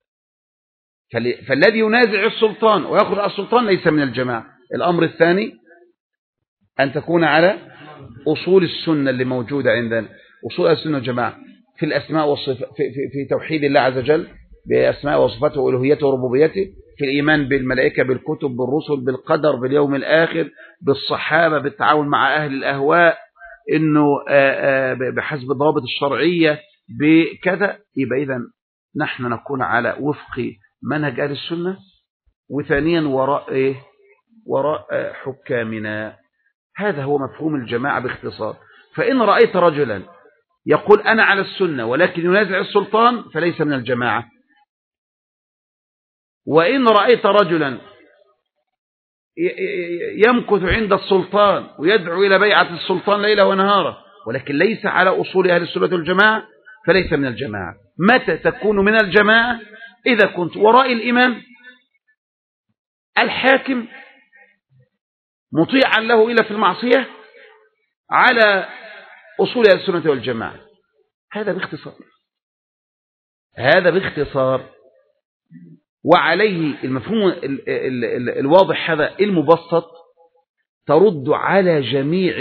فالذي ينازع السلطان ويخرج على السلطان ليس من الجماعة. الأمر الثاني: أن تكون على أصول السنة اللي موجودة عندنا، أصول السنة والجماعة في الأسماء والصفات، في توحيد الله عز وجل بأسماء وصفاته وألوهيته وربوبيته، في الإيمان بالملائكة بالكتب بالرسل بالقدر باليوم الآخر بالصحابة بالتعاون مع أهل الأهواء، إنه بحسب الضوابط الشرعية بكذا. يبقى إذن نحن نكون على وفق منهج أهل السنة، وثانيا وراء حكامنا. هذا هو مفهوم الجماعة باختصار. فإن رأيت رجلا يقول أنا على السنة ولكن ينازع السلطان فليس من الجماعة، وإن رأيت رجلا يمكث عند السلطان ويدعو إلى بيعة السلطان ليلا ونهارا ولكن ليس على أصول أهل السنة والجماعة فليس من الجماعة. متى تكون من الجماعة؟ إذا كنت وراء الإمام الحاكم مطيعا له إلا في المعصية، على أصول السنة والجماعة. هذا باختصار، هذا باختصار. وعليه المفهوم الواضح هذا المبسط ترد على جميع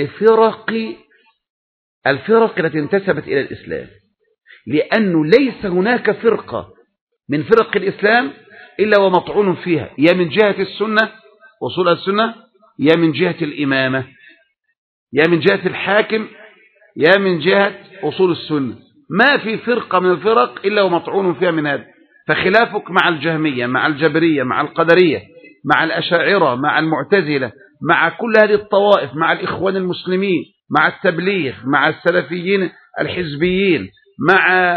الفرق التي انتسبت إلى الإسلام، لأنه ليس هناك فرقة من فرق الإسلام إلا ومطعون فيها، يا من جهة السنة أصول السنة، يا من جهة الإمامة، يا من جهة الحاكم، يا من جهة أصول السنة. ما في فرقة من الفرق إلا ومطعون فيها من هذا. فخلافك مع الجهمية، مع الجبرية، مع القدرية، مع الأشاعرة، مع المعتزلة، مع كل هذه الطوائف، مع الإخوان المسلمين، مع التبليغ، مع السلفيين الحزبيين، مع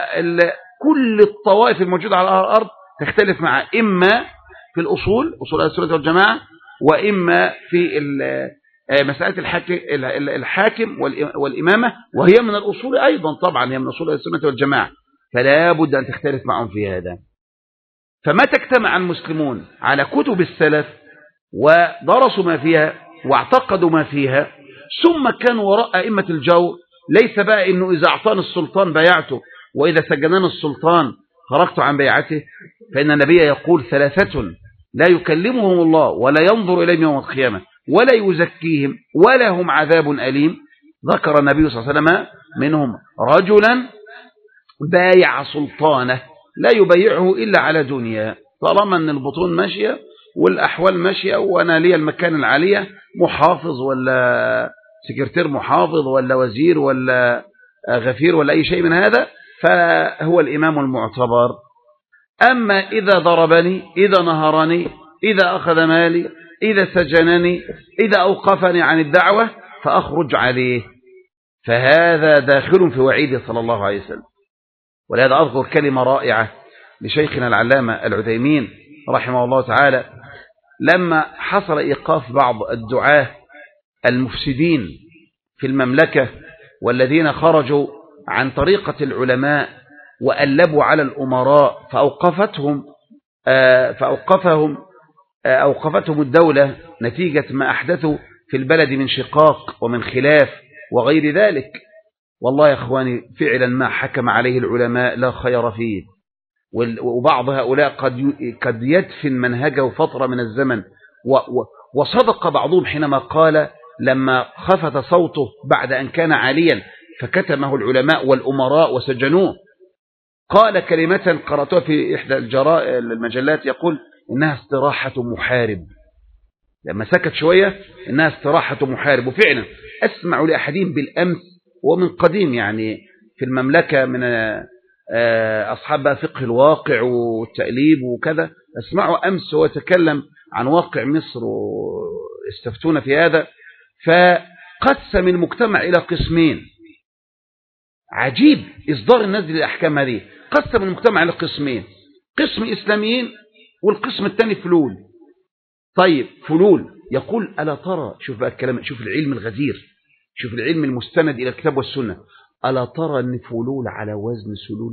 كل الطوائف الموجودة على الأرض تختلف مع إما في الأصول، أصول السنة والجماعة، وإما في مسألة الحاكم والإمامة، وهي من الأصول أيضا طبعا، هي من أصول السنة والجماعة، فلا بد أن تختلف معهم في هذا. فمتى اجتمع المسلمون على كتب السلف ودرسوا ما فيها واعتقدوا ما فيها، ثم كانوا وراء أئمة الجور، ليس بقى إنه إذا أعطاني السلطان بايعته وإذا سجنان السلطان خرجت عن بيعته، فإن النبي يقول 3 لا يكلمهم الله ولا ينظر إليهم يوم القيامة ولا يزكيهم ولهم عذاب أليم. ذكر النبي صلى الله عليه وسلم منهم رجلا بايع سلطانه لا يبيعه إلا على دنيا، طالما أن البطون ماشية والأحوال ماشية وأنا لي المكان العالية، محافظ ولا سكرتير محافظ ولا وزير ولا غفير ولا أي شيء من هذا، فهو الإمام المعتبر. أما إذا ضربني، إذا نهرني، إذا أخذ مالي، إذا سجنني، إذا أوقفني عن الدعوة فأخرج عليه، فهذا داخل في وعيده صلى الله عليه وسلم. ولهذا أذكر كلمة رائعة لشيخنا العلامة العثيمين رحمه الله تعالى، لما حصل إيقاف بعض الدعاة المفسدين في المملكة والذين خرجوا عن طريقة العلماء وألبوا على الأمراء أوقفتهم الدولة نتيجة ما أحدثوا في البلد من شقاق ومن خلاف وغير ذلك. والله يا أخواني فعلا ما حكم عليه العلماء لا خير فيه، وبعض هؤلاء قد يدفن منهجه فترة من الزمن، وصدق بعضهم حينما قال لما خفت صوته بعد أن كان عاليا فكتمه العلماء والأمراء وسجنوه، قال كلمة قرأتها في إحدى المجلات يقول إنها استراحة محارب. لما سكت شوية إنها استراحة محارب. وفعلا أسمع لأحدهم بالأمس ومن قديم يعني في المملكة من أصحاب فقه الواقع والتأليب وكذا، أسمعه أمس ويتكلم عن واقع مصر واستفتونا في هذا، فقسم المجتمع إلى قسمين. عجيب إصدار الناس للأحكام هذه، قسم المجتمع إلى قسمين، قسم إسلاميين والقسم الثاني فلول. طيب فلول يقول ألا ترى، شوف بقى الكلام، شوف العلم الغزير، شوف العلم المستند إلى الكتاب والسنة، ألا ترى أن فلول على وزن سلول؟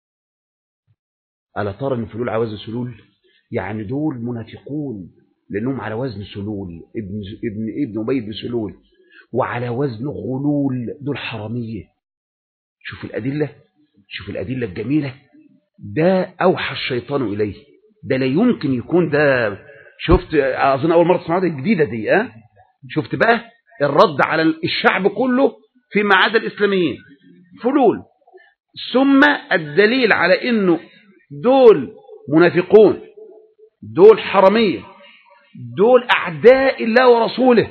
ألا ترى أن فلول على وزن سلول؟ يعني دول منافقون لأنهم على وزن سلول، ابن أبي بن سلول، وعلى وزن غلول دول حرامية. شوف الأدلة، شوف الأدلة الجميلة. ده أوحى الشيطان إليه، ده لا يمكن يكون ده. شفت أظن أول مرة تسمعها الجديدة دي، شفت بقى الرد على الشعب كله فيما عدا الإسلاميين، فلول. ثم الدليل على إنه دول منافقون، دول حرامية، دول أعداء الله ورسوله،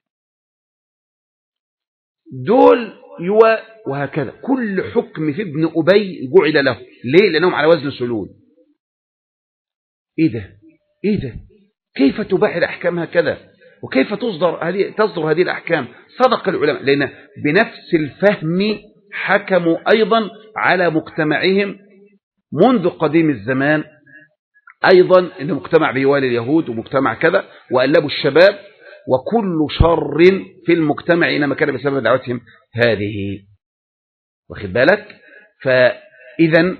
دول وهكذا. كل حكم في ابن أبي جعل له، ليه؟ لأنهم على وزن سلول. إيه ده؟ إيه ده؟ كيف تباح الأحكام هكذا؟ وكيف تصدر هذه الأحكام؟ صدق العلماء، لأن بنفس الفهم حكموا أيضا على مجتمعهم منذ قديم الزمان، أيضا إن مجتمع بيوالي اليهود ومجتمع كذا، وألبوا الشباب، وكل شر في المجتمع إنما كان بسبب دعوتهم هذه. واخد بالك؟ فإذا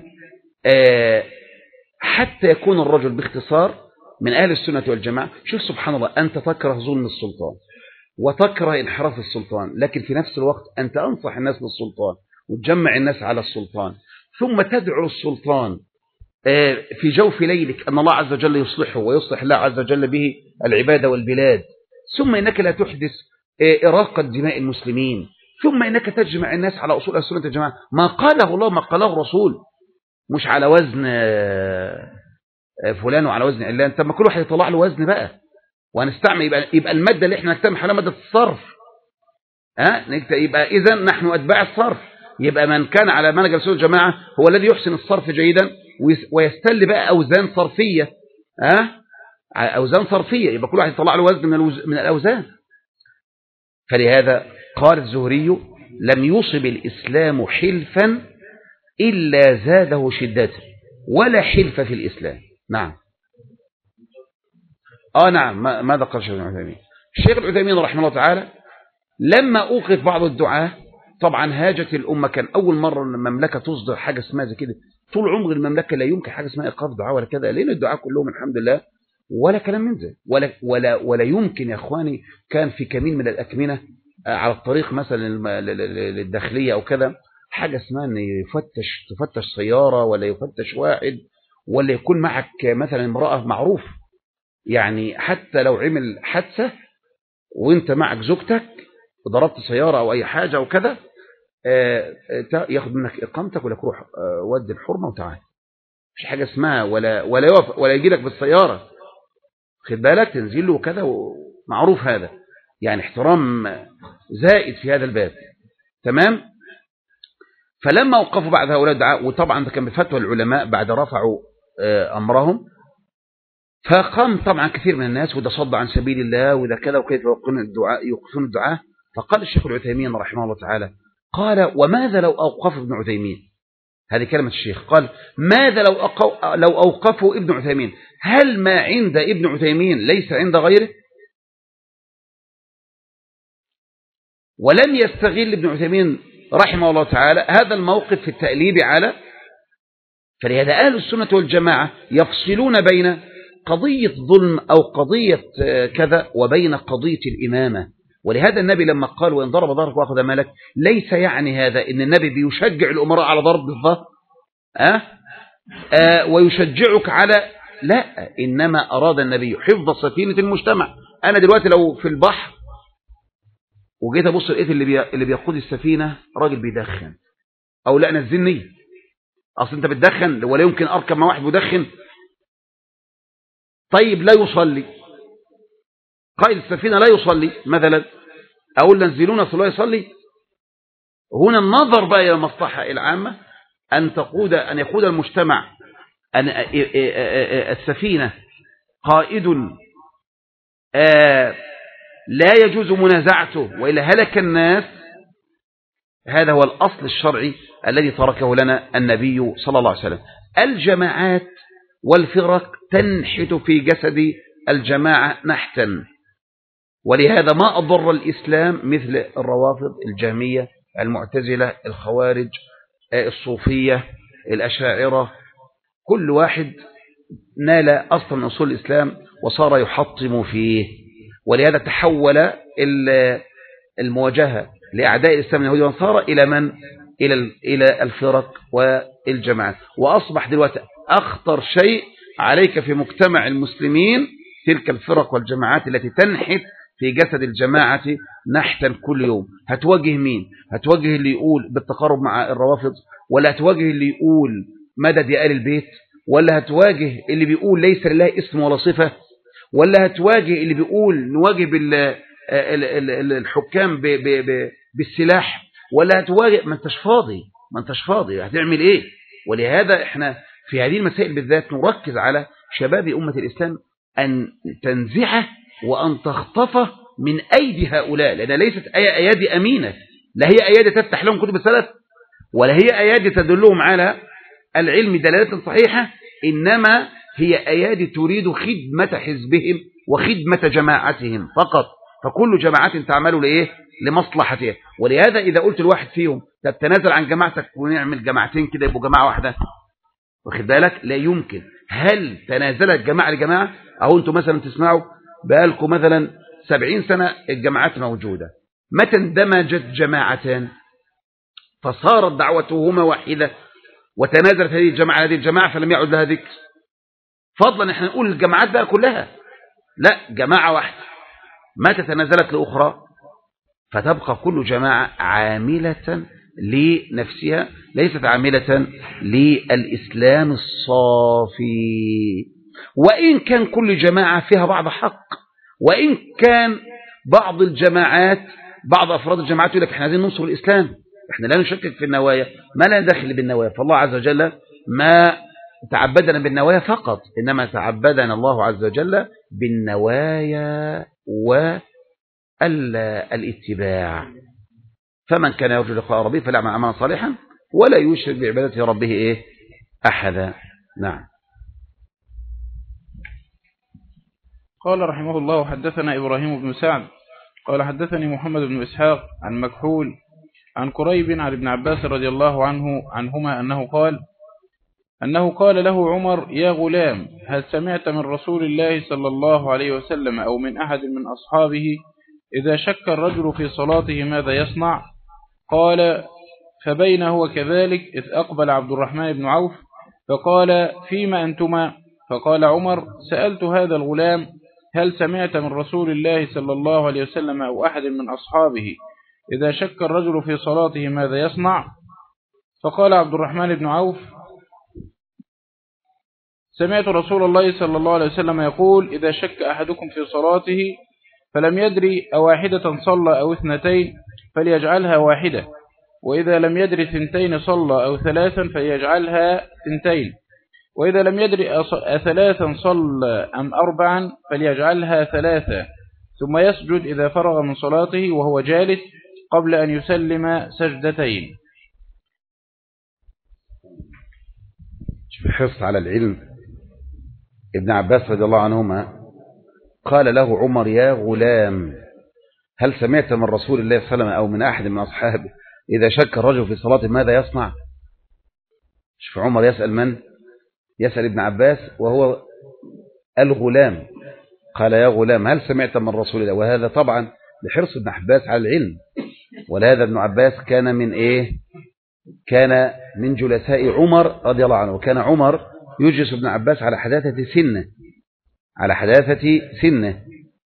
حتى يكون الرجل باختصار من أهل السنة والجماعة. شوف سبحان الله، أنت تكره ظلم السلطان وتكره انحراف السلطان، لكن في نفس الوقت أنت أنصح الناس بالسلطان وتجمع الناس على السلطان، ثم تدعو السلطان في جوف ليلك أن الله عز وجل يصلحه ويصلح الله عز وجل به العباد والبلاد، ثم إنك لا تحدث إراقة دماء المسلمين، ثم إنك تجمع الناس على أصول السنة الجماعة، ما قاله الله ما قاله الرسول، مش على وزن فلان وعلى وزن علان. طب ما كل واحد يطلع له وزن بقى وهنستعمل، يبقى المادة اللي احنا نجتمع على مادة الصرف، يبقى إذا نحن أتباع الصرف، يبقى من كان على منهج السنة الجماعة هو الذي يحسن الصرف جيدا ويستل بقى أوزان صرفية، أوزان صرفية، يبقى كل واحد يطلع له وزن من الأوزان. فلهذا قال الزهري: لم يصب الإسلام حلفا إلا زاده شدة، ولا حلف في الإسلام. نعم. نعم. ماذا قال الشيخ العثيمين؟ الشيخ العثيمين رحمه الله تعالى لما أوقف بعض الدعاة، طبعا هاجت الأمة، كان أول مرة المملكة تصدر حاجة اسمها زي كده، طول عمر المملكة لا يمكن حاجة اسمها إيقاف دعاء ولا كذا، لأن الدعاء كلهم الحمد لله ولا كلام من ذلك، ولا يمكن يا إخواني كان في كمين من الأكمنة على الطريق مثلا للداخلية أو كذا حاجة اسمها أن تفتش سيارة ولا يفتش واحد، ولا يكون معك مثلا امرأة معروف، يعني حتى لو عمل حادثة وانت معك زوجتك وضربت سيارة أو أي حاجة أو كذا، ياخد منك إقامتك ولا روح ودي الحرمة وتعال، مش حاجة اسمها ولا يوافق ولا يجي لك بالسيارة، خد بالك تنزل له وكذا، معروف هذا، يعني احترام زائد في هذا الباب. تمام. فلما وقفوا بعد هؤلاء الدعاء، وطبعا ده كان بفتوى العلماء بعد رفعوا أمرهم، فقام طبعا كثير من الناس وده صد عن سبيل الله وده كذا وكيف يوقفون الدعاء. فقال الشيخ العثيمين رحمه الله تعالى، قال: وماذا لو أوقف ابن عثيمين؟ هذه كلمة الشيخ، قال: ماذا لو أوقفوا ابن عثيمين؟ هل ما عند ابن عثيمين ليس عند غيره؟ ولم يستغل ابن عثيمين رحمه الله تعالى هذا الموقف في التأليب على. فلهذا أهل السنة والجماعة يفصلون بين قضية ظلم أو قضية كذا وبين قضية الإمامة. ولهذا النبي لما قال: وإن ضرب ظهرك وأخذ مالك، ليس يعني هذا إن النبي بيشجع الأمراء على ضرب الظهر ويشجعك على، لا، إنما أراد النبي حفظ سفينة المجتمع. أنا دلوقتي لو في البحر وجيت أبص لقيت اللي بيقود السفينة راجل بيدخن، أو لا نزلني، أصل أنت بتدخن ولا يمكن أركب مع واحد مدخن، طيب لا يصلي، قائد السفينة لا يصلي مثلا، أقول ننزلون صلى الله يصلي. هنا النظر بقى إلى المصلحة العامة أن يقود المجتمع، أن السفينة قائد لا يجوز منازعته وإلا هلك الناس. هذا هو الأصل الشرعي الذي تركه لنا النبي صلى الله عليه وسلم. الجماعات والفرق تنحت في جسد الجماعة نحتا، ولهذا ما أضر الإسلام مثل الروافض، الجهمية، المعتزلة، الخوارج، الصوفية، الأشاعرة، كل واحد نال أصل من أصول الإسلام وصار يحطم فيه. ولهذا تحول المواجهة لأعداء الإسلام اليهود والنصارى إلى من؟ إلى الفرق والجماعات. وأصبح دلوقتي أخطر شيء عليك في مجتمع المسلمين تلك الفرق والجماعات التي تنحت في جسد الجماعة نحتا كل يوم. هتواجه مين؟ هتواجه اللي يقول بالتقارب مع الروافض، ولا هتواجه اللي يقول مدد يا آل البيت، ولا هتواجه اللي بيقول ليس لله اسم ولا صفة، ولا هتواجه اللي بيقول نواجه الحكام بالسلاح، ولا هتواجه؟ ما انتش فاضي هتعمل ايه؟ ولهذا احنا في هذه المسائل بالذات نركز على شباب أمة الإسلام أن تنزعه وأن تخطفه من أيدي هؤلاء، لأنها ليست أيادي أمينة، لا هي أيادي تفتح لهم كتب السلف، ولا هي أيادي تدلهم على العلم دلالة صحيحة، إنما هي أيادي تريد خدمة حزبهم وخدمة جماعتهم فقط. فكل جماعات تعمل لإيه؟ لمصلحتها. ولهذا إذا قلت الواحد فيهم تتنازل عن جماعتك ونعمل جماعتين كده يبقوا جماعة واحدة، واخد بالك؟ لا يمكن. هل تنازلت جماعة لجماعة؟ أو أنتم مثلا تسمعوا بقالكم مثلا 70 سنة الجماعات موجودة، متى اندمجت جماعتان فصارت دعوتهما واحدة وتنازلت هذه الجماعة هذه الجماعة فلم يعد لها ذكر، فضلا احنا نقول الجماعات بقى كلها، لا، جماعة واحدة متى تنازلت لأخرى فتبقى كل جماعة عاملة لنفسها ليست عاملة للإسلام الصافي، وإن كان كل جماعة فيها بعض حق، وإن كان بعض الجماعات بعض أفراد الجماعات يقول لك احنا عايزين ننصر الإسلام، احنا لا نشكك في النوايا، ما لا ندخل بالنوايا، فالله عز وجل ما تعبدنا بالنوايا فقط، إنما تعبدنا الله عز وجل بالنوايا والاتباع. فمن كان يرجو لقاء ربه فليعمل عملا صالحا ولا يشرك بعبادة ربه أحدا. نعم. قال رحمه الله: حدثنا إبراهيم بن سعد قال حدثني محمد بن إسحاق عن مكحول عن قريب عن ابن عباس رضي الله عنهما أنه قال له عمر: يا غلام، هل سمعت من رسول الله صلى الله عليه وسلم أو من أحد من أصحابه إذا شك الرجل في صلاته ماذا يصنع؟ قال: فبين هو كذلك إذ أقبل عبد الرحمن بن عوف فقال: فيما أنتما؟ فقال عمر: سألت هذا الغلام: هل سمعت من رسول الله صلى الله عليه وسلم أو أحد من أصحابه إذا شك الرجل في صلاته ماذا يصنع؟ فقال عبد الرحمن بن عوف: سمعت رسول الله صلى الله عليه وسلم يقول: إذا شك أحدكم في صلاته فلم يدري أواحدة صلى أو اثنتين فليجعلها واحدة، وإذا لم يدري ثنتين صلى أو ثلاثا فليجعلها ثنتين، وإذا لم يدري ثلاثا صلى أم أربعا فليجعلها ثلاثة، ثم يسجد إذا فرغ من صلاته وهو جالس قبل أن يسلم سجدتين. حرص على العلم. ابن عباس رضي الله عنهما قال له عمر: يا غلام، هل سمعت من رسول الله صلى الله عليه وسلم أو من أحد من أصحابه إذا شك الرجل في صلاته ماذا يصنع؟ شوف عمر يسأل من؟ يسأل ابن عباس وهو الغلام. قال: يا غلام، هل سمعت من رسول الله؟ وهذا طبعا لحرص ابن عباس على العلم، ولهذا ابن عباس كان من كان من جلساء عمر رضي الله عنه، وكان عمر يجلس ابن عباس على حداثة سنه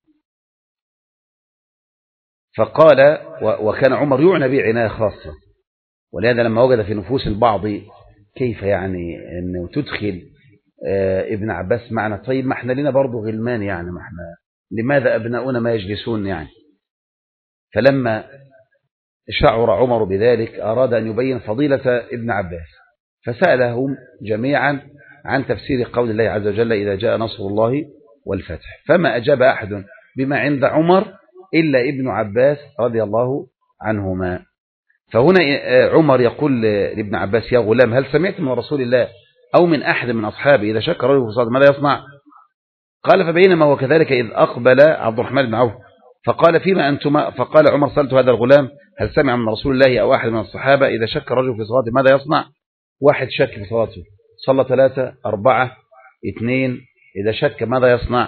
فقال، وكان عمر يعنى به عناية خاصة، ولهذا لما وجد في نفوس البعض كيف يعني أنه تدخل ابن عباس معنا، طيب ما احنا لنا برضه غلمان، يعني ما احنا لماذا أبناؤنا ما يجلسون يعني؟ فلما شعر عمر بذلك أراد أن يبين فضيلة ابن عباس، فسألهم جميعا عن تفسير قول الله عز وجل: إذا جاء نصر الله والفتح، فما أجاب أحد بما عند عمر إلا ابن عباس رضي الله عنهما. فهنا عمر يقول لابن عباس: يا غلام، هل سمعت من رسول الله أو من أحد من أصحابه إذا شك رجل في صلاته ماذا يصنع؟ قال: فبينما هو كذلك إذ أقبل عبد الرحمن بن عوف فقال: فيما أنتما؟ فقال عمر: سألت هذا الغلام: هل سمع من رسول الله أو أحد من الصحابة إذا شك الرجل في صلاته ماذا يصنع؟ واحد شك في صلاته، صلى 3 4 2، إذا شك ماذا يصنع؟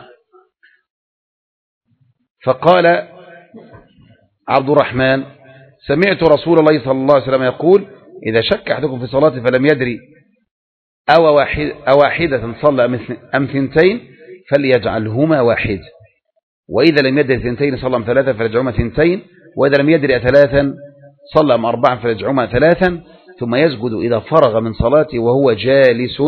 فقال عبد الرحمن: سمعت رسول الله صلى الله عليه وسلم يقول: إذا شك أحدكم في صلاته فلم يدري أواحدة صلى أم ثنتين فليجعلهما واحد، وإذا لم يدري ثنتين صلى أم ثلاثا فليجعلهما ثنتين، وإذا لم يدري ثلاثا صلى أم أربعا فليجعلهما ثلاثا، ثم يسجد إذا فرغ من صلاته وهو جالس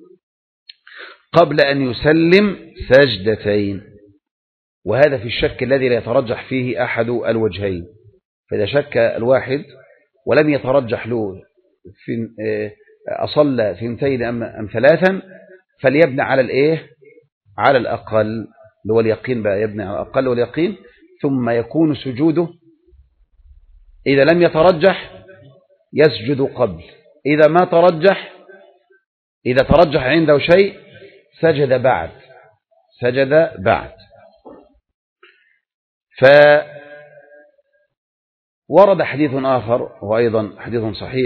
قبل أن يسلم سجدتين. وهذا في الشك الذي لا يترجح فيه أحد الوجهين، فإذا شك الواحد ولم يترجح له أصلى ثنتين أم ثلاثا فليبنى على الأقل هو اليقين، بقى يبني على الأقل واليقين، ثم يكون سجوده إذا لم يترجح يسجد قبل، إذا ما ترجح، إذا ترجح عنده شيء سجد بعد. فورد حديث آخر وأيضا حديث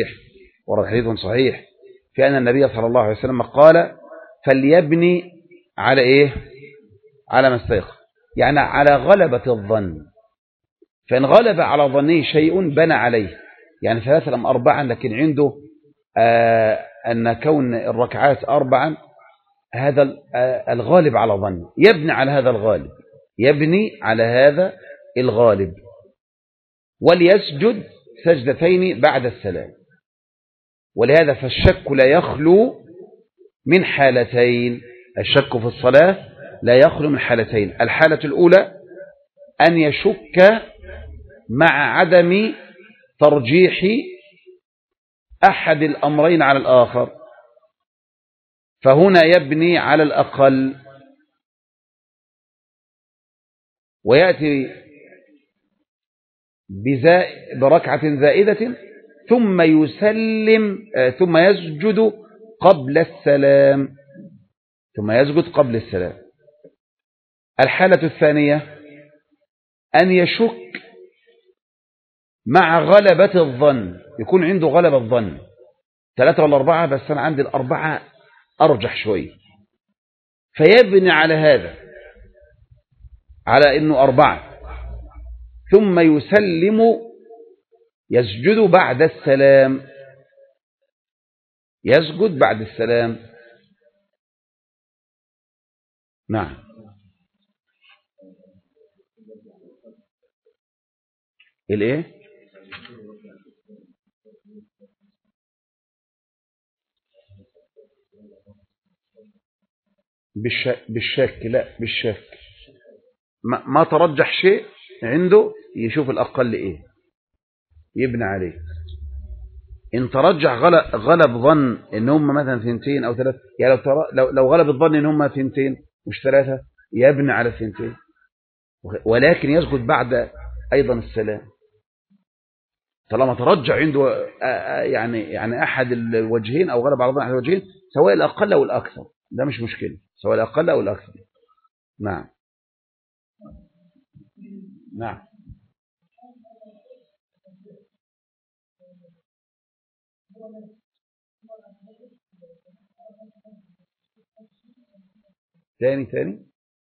صحيح في أن النبي صلى الله عليه وسلم قال: فليبني على على ما استيقظ، يعني على غلبة الظن، فإن غلب على ظنه شيء بنى عليه، يعني 3 أم 4 لكن عنده أن كون الركعات 4 هذا الغالب على ظنه، يبني على هذا الغالب، يبني على هذا الغالب، وليسجد سجدتين بعد السلام. ولهذا فالشك لا يخلو من حالتين، الشك في الصلاة لا يخلو من حالتين. الحالة الأولى أن يشك مع عدم ترجيح أحد الأمرين على الآخر، فهنا يبني على الأقل ويأتي بركعة زائدة ثم يسلم ثم يسجد قبل السلام، ثم يسجد قبل السلام. الحالة الثانية أن يشك مع غلبة الظن، يكون عنده غلبة الظن 3 ولا 4 بس أنا عندي 4 أرجح شوي، فيبني على هذا على أنه 4 ثم يسلم يسجد بعد السلام، يسجد بعد السلام. نعم. الايه؟ بالشك، لا بالشك، ما ترجح شيء عنده يشوف الأقل ايه يبني عليه. ان ترجح غلب ظن ان هم مثلا 2 أو 3، يعني لو غلب الظن ان هم 2 مش 3 يبني على 2، ولكن يسجد بعد ايضا السلام طالما ترجح عنده يعني احد الوجهين او غلب على ظن احد الوجهين، سواء الاقل او الاكثر، ده مش مشكله، سواء الاقل او الاكثر. نعم. نعم. تاني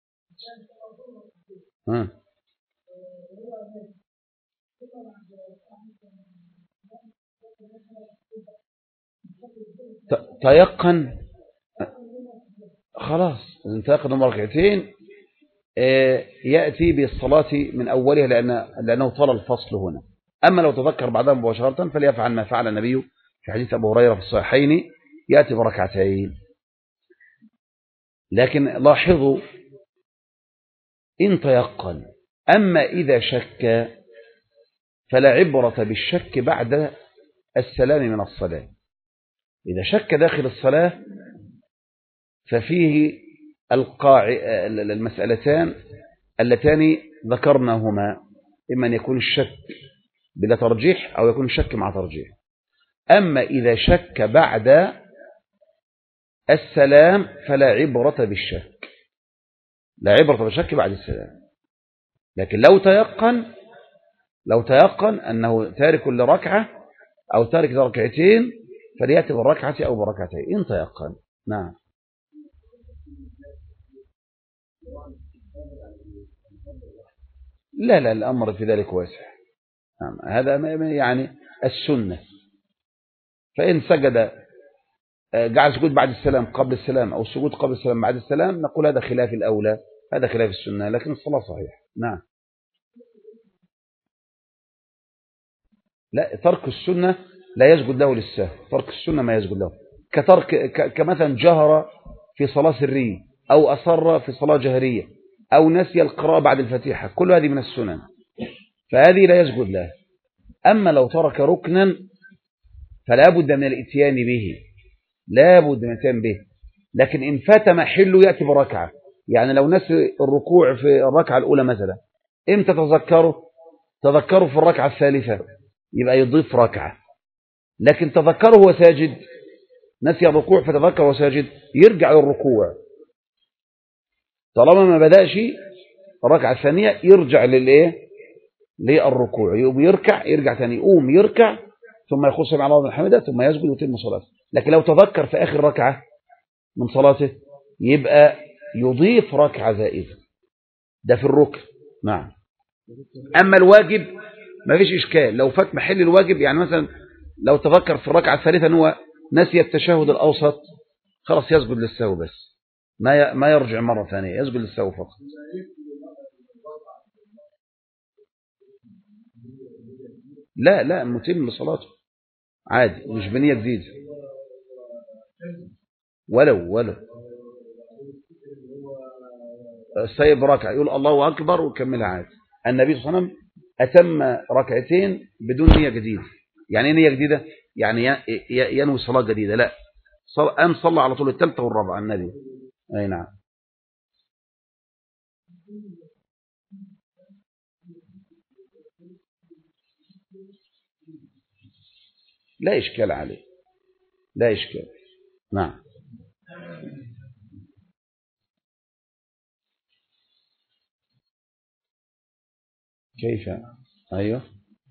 تيقن خلاص، تيقن ركعتين يأتي بالصلاة من أولها لأنه طال الفصل هنا. أما لو تذكر بعدها مباشرة فليفعل ما فعل النبي في حديث أبو هريرة في الصحيحين، يأتي بركعتين. لكن لاحظوا إن تيقن. أما إذا شك فلا عبرة بالشك بعد السلام من الصلاة. إذا شك داخل الصلاة ففيه المسألتان اللتان ذكرناهما، إما أن يكون الشك بلا ترجيح أو يكون الشك مع ترجيح. أما إذا شك بعد السلام فلا عبرة بالشك، لا عبرة بالشك بعد السلام. لكن لو تيقن أنه تارك لركعة أو تارك لركعتين فليأتي بالركعة أو بركعتين إن تيقن. نعم. لا الأمر في ذلك واسع. نعم. هذا يعني السنة. فإن سجد جعل سجود بعد السلام قبل السلام أو السجود قبل السلام بعد السلام نقول هذا خلاف الأولى، هذا خلاف السنة، لكن الصلاة صحيح. نعم. لا، ترك السنة لا يسجد له للسهو، ترك السنة ما يسجد له، كمثلا جهر في صلاة سرية أو أصر في صلاة جهرية أو نسي القراءة بعد الفاتحة، كل هذه من السنن فهذه لا يسجد له. أما لو ترك ركنا فلا بد من الاتيان به، لا بد من الاتيان به. لكن إن فات محله يأتي بركعة، يعني لو نسي الركوع في الركعة الأولى مثلا، إمتى تذكره في الركعة الثالثة يبقى يضيف ركعة. لكن تذكره هو ساجد، نسي الركوع فتذكر وهو ساجد يرجع للركوع، طالما ما بدأش الركعة الثانية يرجع للركوع، يرجع ثاني، يقوم يركع ثم يقول سمع الله لمن حمده ثم يسجد ويتم صلاته. لكن لو تذكر في آخر ركعة من صلاته يبقى يضيف ركعة زائدة، ده في الركن. نعم. أما الواجب ما فيش إشكال، لو فات محل الواجب، يعني مثلا لو تفكر في الركعة الثالثة أنه هو نسي التشهد الأوسط، خلاص يسجد للسهو بس، ما يرجع مرة ثانية، يسجد للسهو فقط. لا متم صلاته عادي، مش بنية جديدة. ولو سايب ركعة يقول الله أكبر وكملها عادي. النبي صلى الله عليه وسلم أتم ركعتين بدون نية جديدة. يعني ايه نية جديدة؟ يعني ينوي صلاة جديدة؟ لا، قام صلى على طول الثالثة والرابعة النبي. أي نعم. لا إشكال عليه، لا إشكال. نعم. كيف؟ أيوه.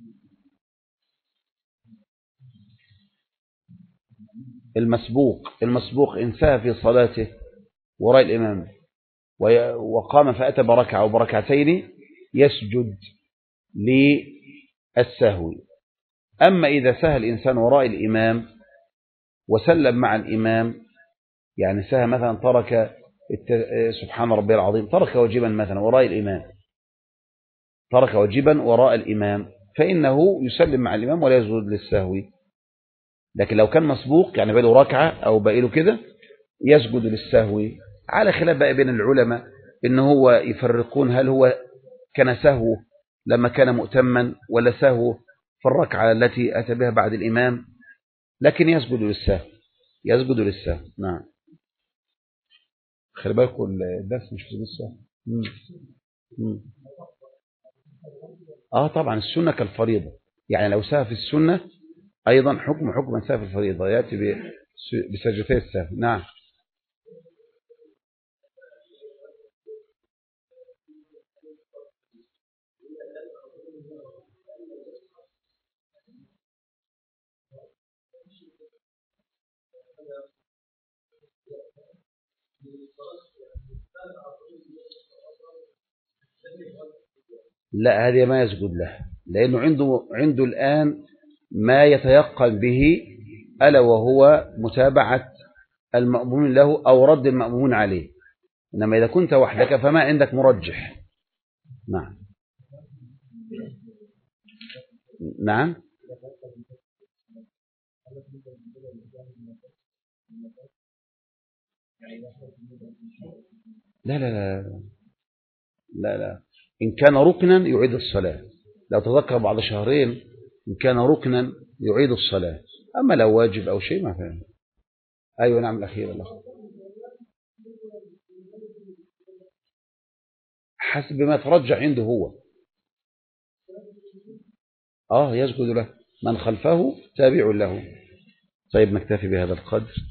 المسبوق إن سهى في صلاته وراء الإمام وقام فأتى بركعة أو بركعتين يسجد للسهو. أما إذا سهى الإنسان وراء الإمام وسلم مع الإمام، يعني سهى مثلا ترك سبحان ربي العظيم، ترك واجبا مثلا وراء الإمام، ترك واجبا وراء الإمام، فإنه يسلم مع الإمام ولا يسجد للسهو. لكن لو كان مسبوق، يعني بقى له ركعة أو بقى له كده، يسجد للسهو. على خلاف بقى بين العلماء إن هو يفرقون هل هو كان سهو لما كان مؤتما ولا سهو في الركعة التي أتى بها بعد الإمام، لكن يسجد للسهو، يسجد للسهو. نعم. خلي بالكم الدرس مش في السهو. طبعا السنة كالفريضة، يعني لو سهى في السنة أيضا حكم من سهى في الفريضة، يأتي بسجدتي السهو. نعم. لا، هذه ما يسجد له، لأنه عنده الآن ما يتيقن به، ألا وهو متابعة المأمومين له أو رد المأمومين عليه. إنما إذا كنت وحدك فما عندك مرجح. نعم. نعم. لا لا لا لا لا، إن كان ركنا يعيد الصلاة. لو تذكر بعد شهرين إن كان ركنا يعيد الصلاة، أما لو واجب أو شيء ما فهم. أيوة نعم. الأخير الله حسب ما ترجع عنده هو. يسجد له، من خلفه تابع له. طيب نكتفي بهذا القدر.